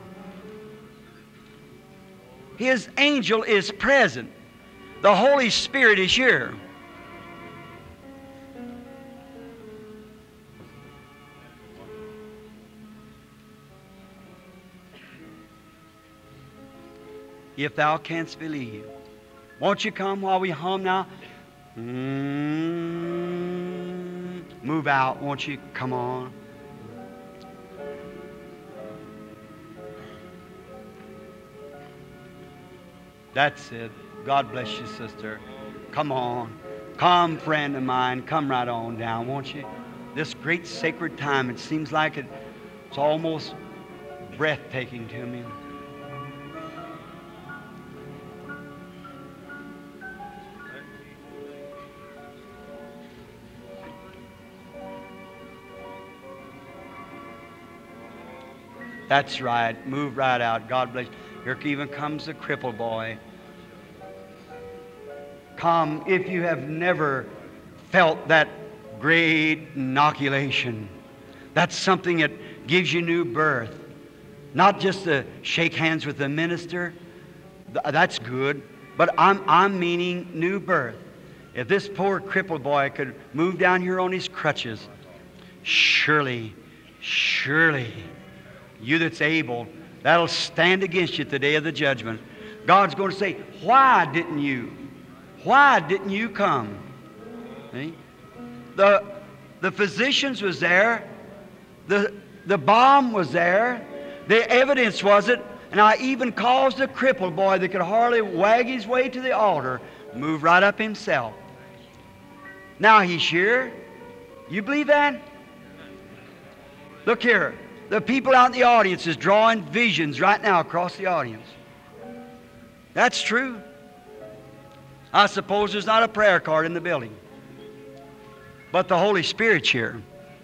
His angel is present. The Holy Spirit is here. if thou canst believe. Won't you come while we hum now? Move out, won't you? Come on. That's it. God bless you, sister. Come on. Come, friend of mine. Come right on down, won't you? This great sacred time, it seems like it's almost breathtaking to me. That's right. Move right out. God bless you. Here even comes the crippled boy. Come, if you have never felt that great inoculation. That's something that gives you new birth. Not just to shake hands with the minister. That's good. But I'm meaning new birth. If this poor crippled boy could move down here on his crutches, surely, you that's able, that'll stand against you at the day of the judgment. God's going to say, why didn't you? Why didn't you come? See? The physicians was there. The balm was there. The evidence was it. And I even caused the crippled boy that could hardly wag his way to the altar, move right up himself. Now he's here. You believe that? Look here. The people out in the audience is drawing visions right now across the audience. That's true. I suppose there's not a prayer card in the building. But the Holy Spirit's here.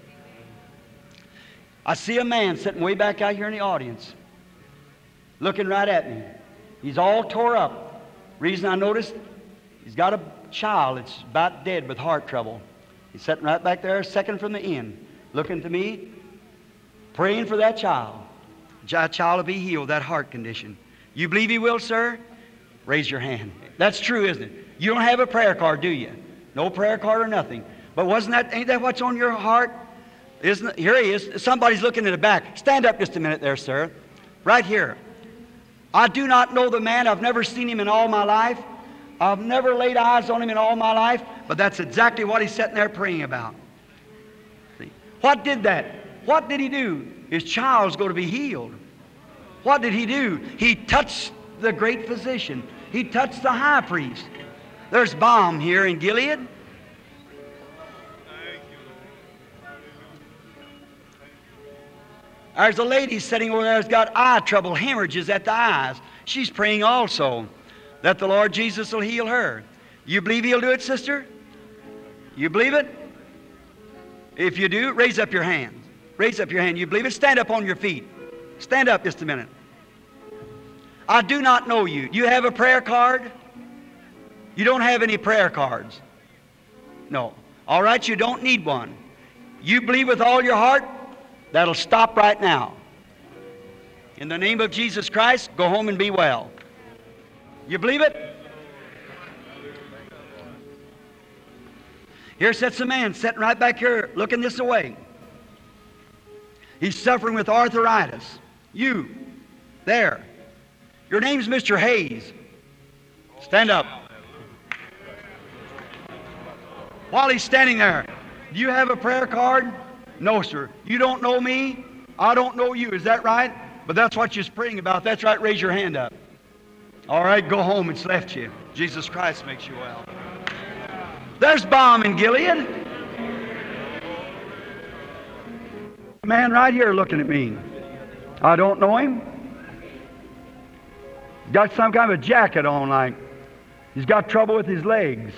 I see a man sitting way back out here in the audience, looking right at me. He's all tore up. Reason I noticed, he's got a child that's about dead with heart trouble. He's sitting right back there, second from the end, looking to me, praying for that child. That child will be healed, that heart condition. You believe he will, sir? Raise your hand. That's true, isn't it? You don't have a prayer card, do you? No prayer card or nothing. But ain't that what's on your heart? Isn't it? Here he is. Somebody's looking in the back. Stand up just a minute there, sir. Right here. I do not know the man. I've never seen him in all my life. I've never laid eyes on him in all my life. But that's exactly what he's sitting there praying about. See? What did that? What did he do? His child's going to be healed. What did he do? He touched the great physician. He touched the high priest. There's balm here in Gilead. There's a lady sitting over there who's got eye trouble, hemorrhages at the eyes. She's praying also that the Lord Jesus will heal her. You believe He'll do it, sister? You believe it? If you do, raise up your hand. Raise up your hand. You believe it? Stand up on your feet. Stand up just a minute. I do not know you. You have a prayer card? You don't have any prayer cards? No. All right, you don't need one. You believe with all your heart? That'll stop right now. In the name of Jesus Christ, go home and be well. You believe it? Here sits a man sitting right back here looking this way. He's suffering with arthritis. You, there. Your name's Mr. Hayes. Stand up. While he's standing there, do you have a prayer card? No, sir. You don't know me? I don't know you. Is that right? But that's what you're praying about. That's right. Raise your hand up. All right, go home. It's left you. Jesus Christ makes you well. There's balm in Gilead. A man right here looking at me. I don't know him. He's got some kind of a jacket on, like he's got trouble with his legs.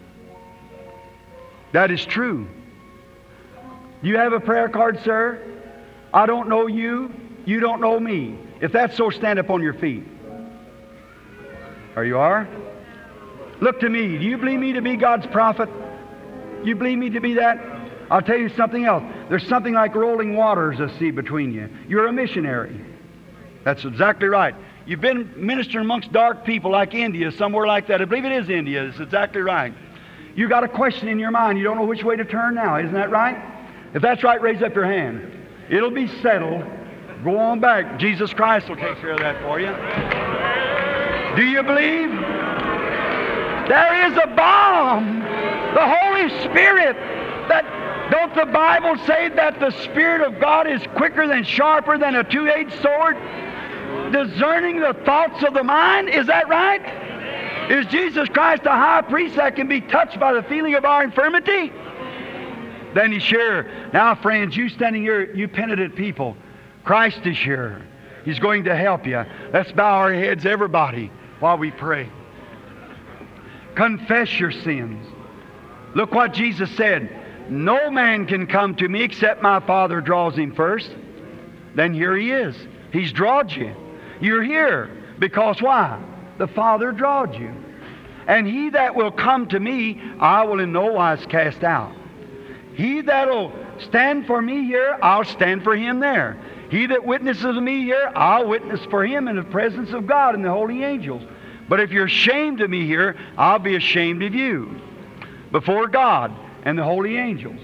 That is true. Do you have a prayer card, sir? I don't know you. You don't know me. If that's so, stand up on your feet. There you are. Look to me. Do you believe me to be God's prophet? You believe me to be that? I'll tell you something else. There's something like rolling waters I see between you. You're a missionary. That's exactly right. You've been ministering amongst dark people like India, somewhere like that. I believe it is India. It's exactly right. You got a question in your mind. You don't know which way to turn now. Isn't that right? If that's right, raise up your hand. It'll be settled. Go on back. Jesus Christ will take care of that for you. Do you believe? There is a balm, the Holy Spirit. That don't the Bible say that the Spirit of God is quicker than sharper than a two-edged sword, discerning the thoughts of the mind? Is that right? Is Jesus Christ a high priest that can be touched by the feeling of our infirmity? Then He's sure. Now, friends, you standing here, you penitent people, Christ is here. He's going to help you. Let's bow our heads, everybody, while we pray. Confess your sins. Look what Jesus said. No man can come to me except my Father draws him first. Then here He is. He's drawed you. You're here because why? The Father drawed you. And he that will come to me, I will in no wise cast out. He that will stand for me here, I'll stand for him there. He that witnesses me here, I'll witness for him in the presence of God and the holy angels. But if you're ashamed of me here, I'll be ashamed of you before God and the holy angels.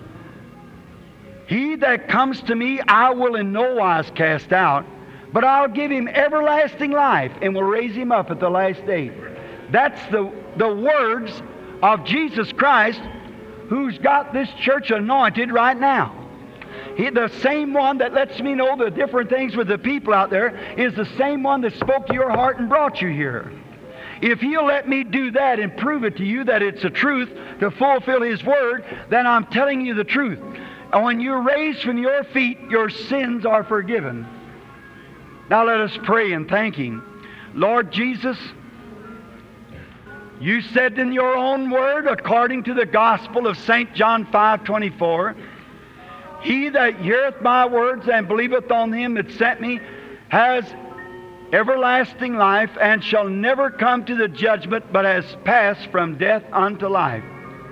He that comes to me, I will in no wise cast out, but I'll give him everlasting life and will raise him up at the last day. That's the words of Jesus Christ, who's got this church anointed right now. The same one that lets me know the different things with the people out there is the same one that spoke to your heart and brought you here. If He'll let me do that and prove it to you that it's the truth to fulfill His Word, then I'm telling you the truth. And when you're raised from your feet, your sins are forgiven. Now let us pray and thank Him. Lord Jesus, You said in Your own Word, according to the Gospel of St. John 5:24, He that heareth my words and believeth on Him that sent me has everlasting life and shall never come to the judgment, but has passed from death unto life.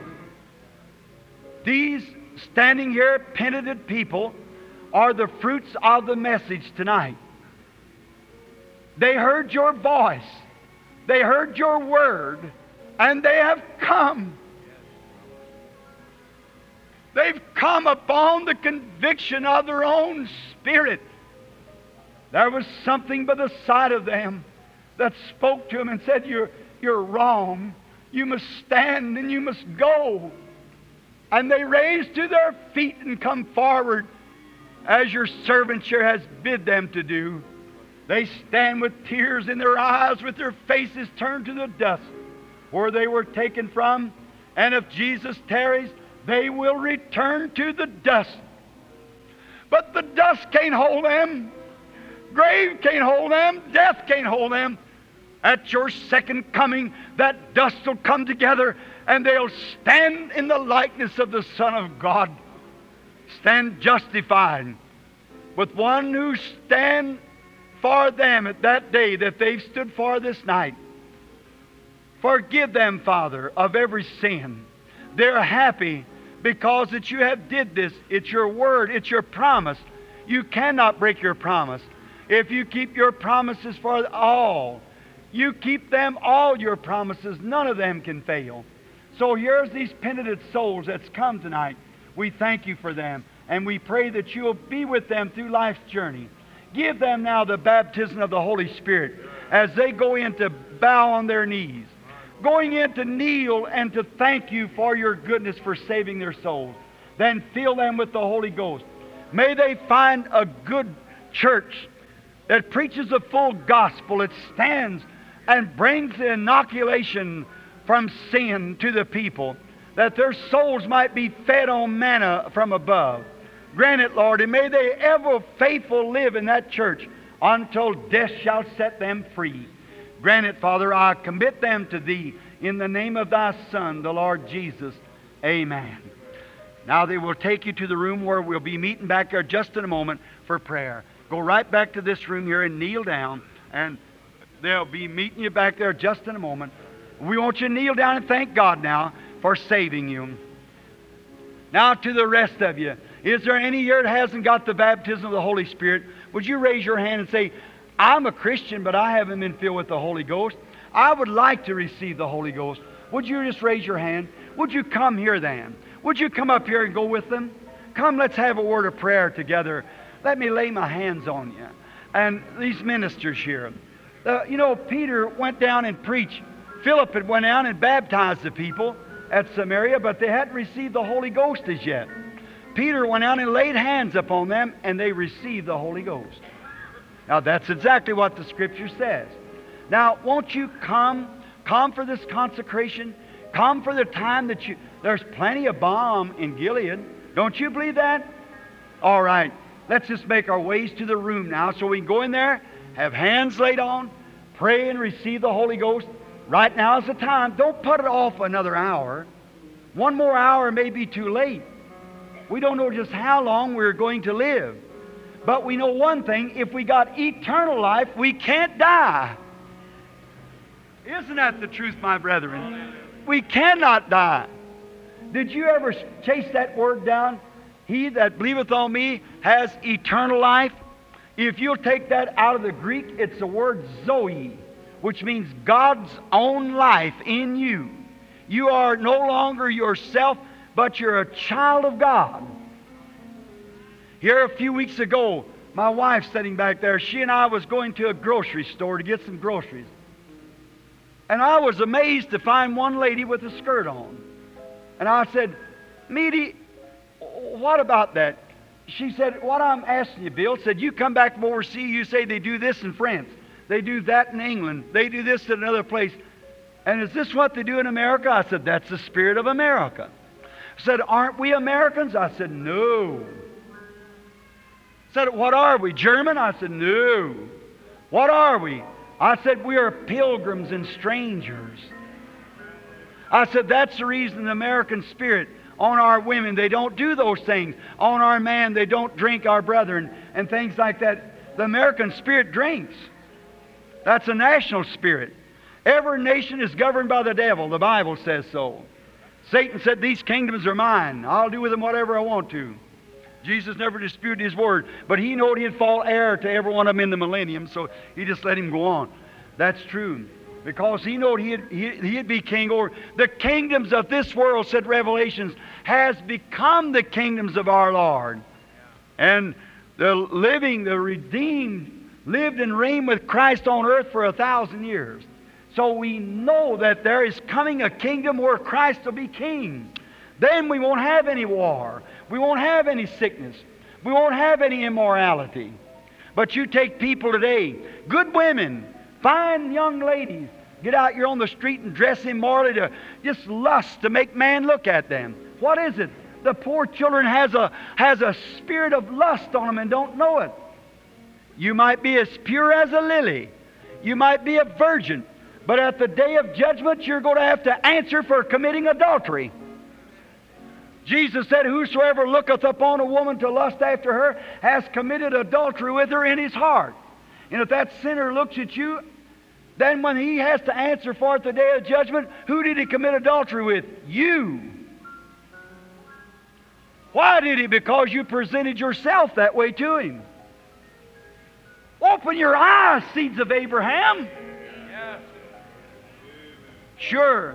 These standing here penitent people are the fruits of the message tonight. They heard Your voice, they heard Your word, and they have come. They've come upon the conviction of their own spirit. There was something by the side of them that spoke to them and said, You're wrong. You must stand and you must go. And they raised to their feet and come forward as Your servant here has bid them to do. They stand with tears in their eyes, with their faces turned to the dust where they were taken from. And if Jesus tarries, they will return to the dust. But the dust can't hold them. Grave can't hold them. Death can't hold them. At Your second coming, that dust will come together and they'll stand in the likeness of the Son of God. Stand justified with one who stand for them at that day that they've stood for this night. Forgive them, Father, of every sin. They're happy because that You have did this. It's Your word. It's Your promise. You cannot break Your promise. If You keep Your promises for all, You keep them all Your promises. None of them can fail. So here's these penitent souls that's come tonight. We thank You for them, and we pray that You'll be with them through life's journey. Give them now the baptism of the Holy Spirit as they go in to bow on their knees, going in to kneel and to thank You for Your goodness for saving their souls. Then fill them with the Holy Ghost. May they find a good church that preaches a full gospel. It stands and brings the inoculation from sin to the people, that their souls might be fed on manna from above. Grant it, Lord, and may they ever faithful live in that church until death shall set them free. Grant it, Father. I commit them to Thee in the name of Thy Son, the Lord Jesus. Amen. Now they will take you to the room where we'll be meeting back there just in a moment for prayer. Go right back to this room here and kneel down, and they'll be meeting you back there just in a moment. We want you to kneel down and thank God now for saving you. Now to the rest of you, is there any here that hasn't got the baptism of the Holy Spirit? Would you raise your hand and say, I'm a Christian, but I haven't been filled with the Holy Ghost. I would like to receive the Holy Ghost. Would you just raise your hand? Would you come here then? Would you come up here and go with them? Come, let's have a word of prayer together. Let me lay my hands on you. And these ministers here, Peter went down and preached. Philip had went down and baptized the people at Samaria, but they hadn't received the Holy Ghost as yet. Peter went out and laid hands upon them, and they received the Holy Ghost. Now, that's exactly what the Scripture says. Now, won't you come for this consecration? Come for the time that there's plenty of balm in Gilead. Don't you believe that? All right, let's just make our ways to the room now so we can go in there, have hands laid on, pray and receive the Holy Ghost. Right now is the time. Don't put it off another hour. One more hour may be too late. We don't know just how long we're going to live. But we know one thing, if we got eternal life, we can't die. Isn't that the truth, my brethren? We cannot die. Did you ever chase that word down? He that believeth on me has eternal life. If you'll take that out of the Greek, it's the word Zoe, which means God's own life in you. You are no longer yourself, but you're a child of God. Here a few weeks ago, my wife sitting back there, she and I was going to a grocery store to get some groceries. And I was amazed to find one lady with a skirt on. And I said, Meady, what about that? She said, what I'm asking you, Bill, said, you come back from overseas, you say they do this in France. They do that in England. They do this in another place. And is this what they do in America? I said, that's the spirit of America. I said, aren't we Americans? I said, no. I said, what are we, German? I said, no. What are we? I said, we are pilgrims and strangers. I said, that's the reason the American spirit on our women, they don't do those things. On our man, they don't drink our brethren and things like that. The American spirit drinks. That's a national spirit. Every nation is governed by the devil. The Bible says so. Satan said, these kingdoms are mine. I'll do with them whatever I want to. Jesus never disputed His word, but He knew He'd fall heir to every one of them in the millennium, so He just let him go on. That's true. Because He knew he'd be king over the kingdoms of this world, said Revelations, has become the kingdoms of our Lord. And the redeemed, lived and reigned with Christ on earth for 1,000 years. So we know that there is coming a kingdom where Christ will be king. Then we won't have any war. We won't have any sickness. We won't have any immorality. But you take people today, good women, fine young ladies, get out here on the street and dress immorally to just lust to make man look at them. What is it? The poor children has a spirit of lust on them and don't know it. You might be as pure as a lily. You might be a virgin. But at the day of judgment, you're going to have to answer for committing adultery. Jesus said, whosoever looketh upon a woman to lust after her has committed adultery with her in his heart. And if that sinner looks at you, then when he has to answer for it the day of judgment, who did he commit adultery with? You. Why did he? Because you presented yourself that way to him. Open your eyes, seeds of Abraham. Sure.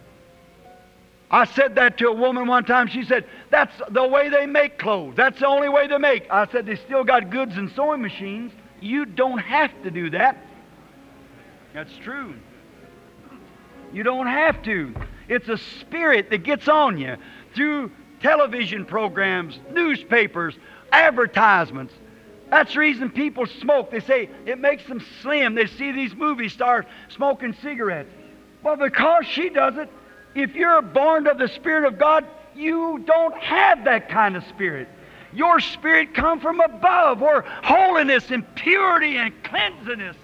I said that to a woman one time. She said, that's the way they make clothes. That's the only way they make. I said, they still got goods and sewing machines. You don't have to do that. That's true. You don't have to. It's a spirit that gets on you through television programs, newspapers, advertisements. That's the reason people smoke. They say it makes them slim. They see these movie stars smoking cigarettes. Well, because she does it, if you're born of the Spirit of God, you don't have that kind of spirit. Your spirit comes from above, where holiness and purity and cleanliness.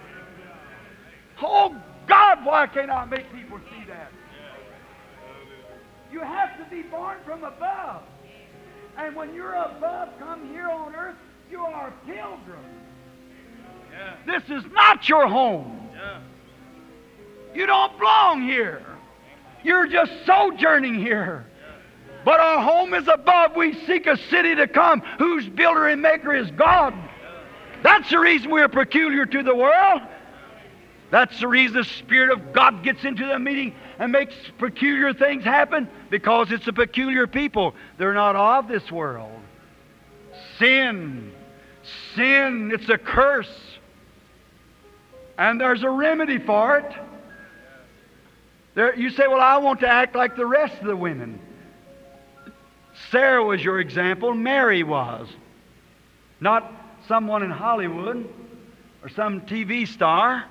Oh God, why can't I make people see that? You have to be born from above. And when you're above, come here on earth, you are a pilgrim. This is not your home. You don't belong here. You're just sojourning here. But our home is above. We seek a city to come whose builder and maker is God. That's the reason we are peculiar to the world. That's the reason the Spirit of God gets into the meeting and makes peculiar things happen, because it's a peculiar people. They're not of this world. Sin. Sin, it's a curse. And there's a remedy for it. You say, well, I want to act like the rest of the women. Sarah was your example. Mary was. Not someone in Hollywood or some TV star.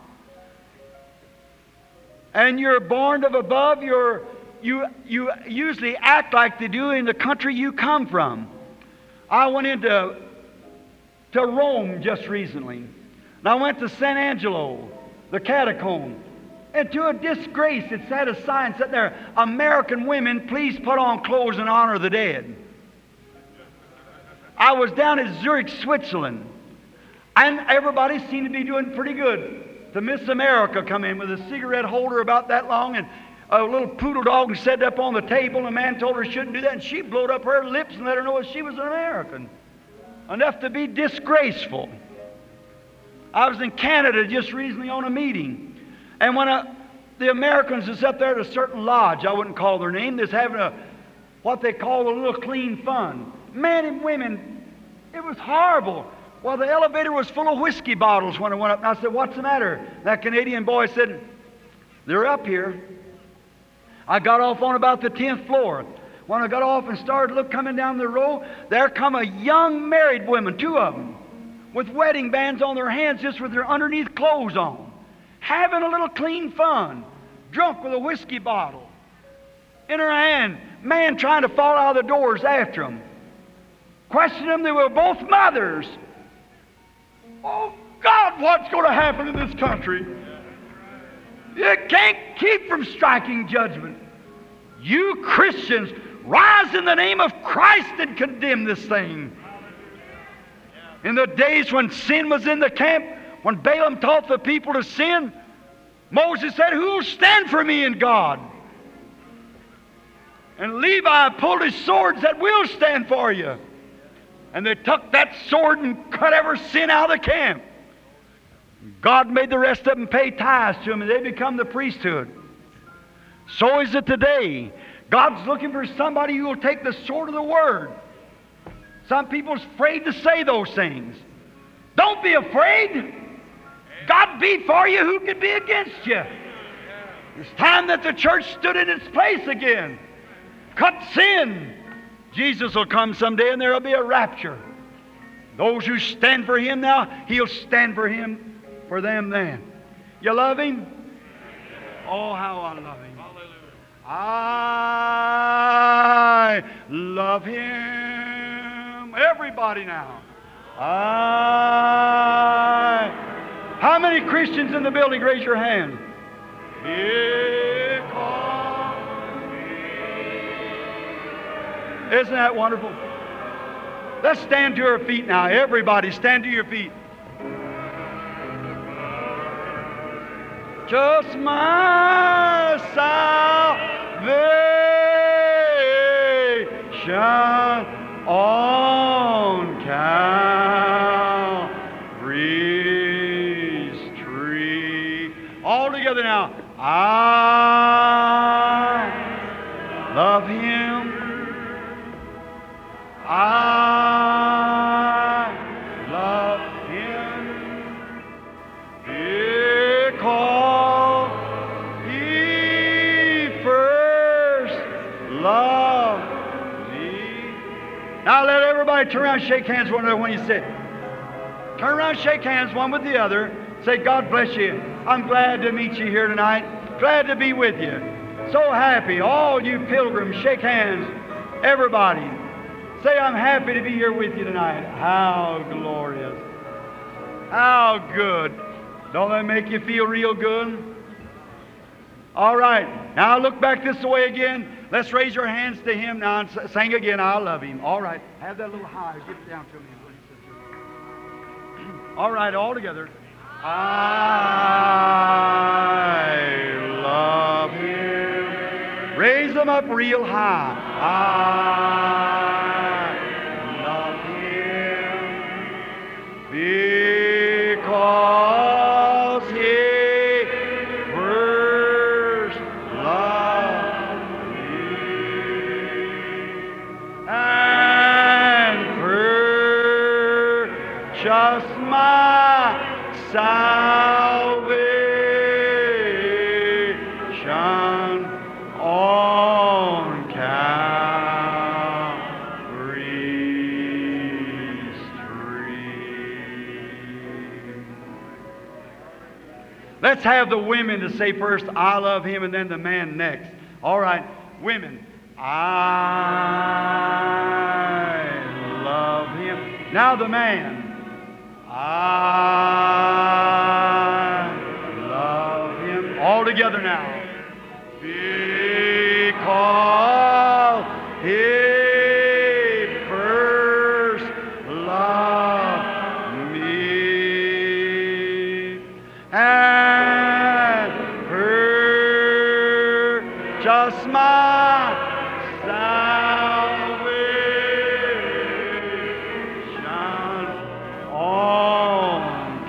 And you're born of above. You usually act like they do in the country you come from. I went into Rome just recently. And I went to San Angelo, the catacomb. And to a disgrace, it had a sign sitting there, American women, please put on clothes in honor of the dead. I was down in Zurich, Switzerland, and everybody seemed to be doing pretty good. The Miss America come in with a cigarette holder about that long and a little poodle dog and set up on the table, and a man told her she shouldn't do that, and she blowed up her lips and let her know that she was an American. Enough to be disgraceful. I was in Canada just recently on a meeting. And when the Americans is up there at a certain lodge, I wouldn't call their name, they're having what they call a little clean fun. Men and women, it was horrible. Well, the elevator was full of whiskey bottles when I went up. And I said, what's the matter? That Canadian boy said, they're up here. I got off on about the 10th floor. When I got off and started coming down the row, there come a young married woman, 2 of them, with wedding bands on their hands just with their underneath clothes on. Having a little clean fun, drunk with a whiskey bottle in her hand, man trying to fall out of the doors after them. Questioned them, they were both mothers. Oh God, what's going to happen in this country? You can't keep from striking judgment. You Christians, rise in the name of Christ and condemn this thing. In the days when sin was in the camp, when Balaam taught the people to sin, Moses said, who will stand for me in God? And Levi pulled his sword and said, we'll stand for you. And they took that sword and cut every sin out of the camp. God made the rest of them pay tithes to him, and they become the priesthood. So is it today. God's looking for somebody who will take the sword of the Word. Some people's afraid to say those things. Don't be afraid. God be for you, who can be against you? It's time that the church stood in its place again. Cut sin. Jesus will come someday and there will be a rapture. Those who stand for Him now, He'll stand for them then. You love Him? Oh, how I love Him. I love Him. Everybody now. How many Christians in the building? Raise your hand. Isn't that wonderful? Let's stand to our feet now. Everybody, stand to your feet. Just my salvation on Calvary's tree. All together now. I love Him. I love Him because He first loved me. Now let everybody turn around and shake hands with one another when you sit. Turn around and shake hands one with the other. Say, God bless you. I'm glad to meet you here tonight. Glad to be with you. So happy. All you pilgrims, shake hands. Everybody. Say, I'm happy to be here with you tonight. How glorious. How good. Don't that make you feel real good? All right. Now look back this way again. Let's raise our hands to Him now and sing again, I love Him. All right. Have that little higher. Give it down to me. All right, all together. I love Him. Raise them up real high. I love Him because He first loved me and purchased my salvation Let's have the women to say first, I love him, and then the man next. All right, women. I love him. Now the man. I love him. All together now. Because he first loved me and purchased my salvation on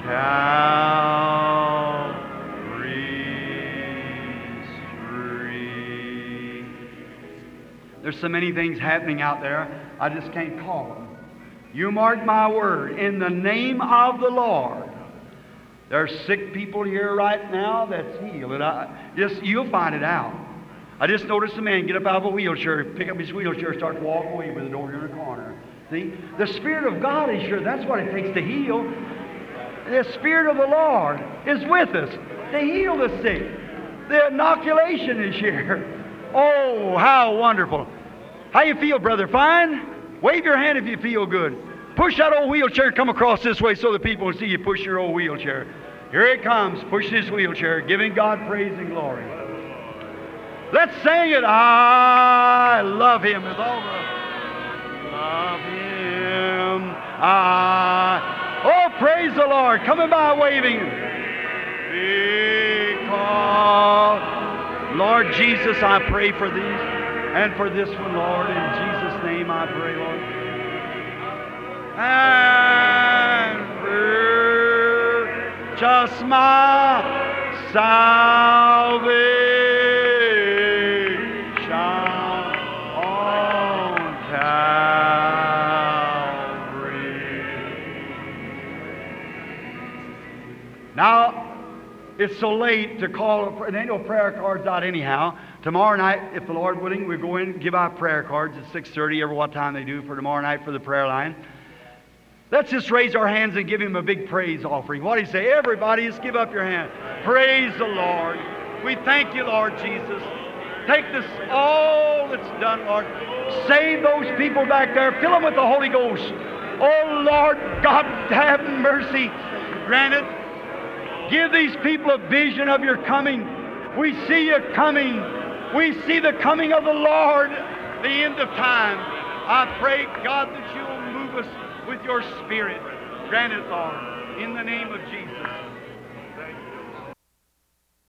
Calvary's tree. There's so many things happening out there, I just can't call them. You mark my word, in the name of the Lord. There's sick people here right now that's healed. And you'll find it out. I just noticed a man get up out of a wheelchair, pick up his wheelchair, start to walk away with the door in the corner. See? The Spirit of God is here. That's what it takes to heal. The Spirit of the Lord is with us to heal the sick. The inoculation is here. Oh, how wonderful. How you feel, brother? Fine? Wave your hand if you feel good. Push that old wheelchair and come across this way so the people will see you push your old wheelchair. Here it comes. Push this wheelchair, giving God praise and glory. Let's sing it. I love him with all the love him. Oh, praise the Lord. Coming by waving. Because, Lord Jesus, I pray for these and for this one, Lord. In Jesus' name I pray, Lord. And purchase my salvation on Calvary. Now, it's so late to call, there ain't no prayer cards out anyhow. Tomorrow night, if the Lord willing, we'll go in and give out prayer cards at 6:30, every what time they do for tomorrow night for the prayer line. Let's just raise our hands and give him a big praise offering. What do you say? Everybody, just give up your hand. Praise the Lord. We thank you, Lord Jesus. Take this, all that's done, Lord. Save those people back there. Fill them with the Holy Ghost. Oh, Lord God, have mercy. Grant it. Give these people a vision of your coming. We see you coming. We see the coming of the Lord, the end of time. I pray, God, that you will move us with your Spirit. Grant it, Lord, in the name of Jesus.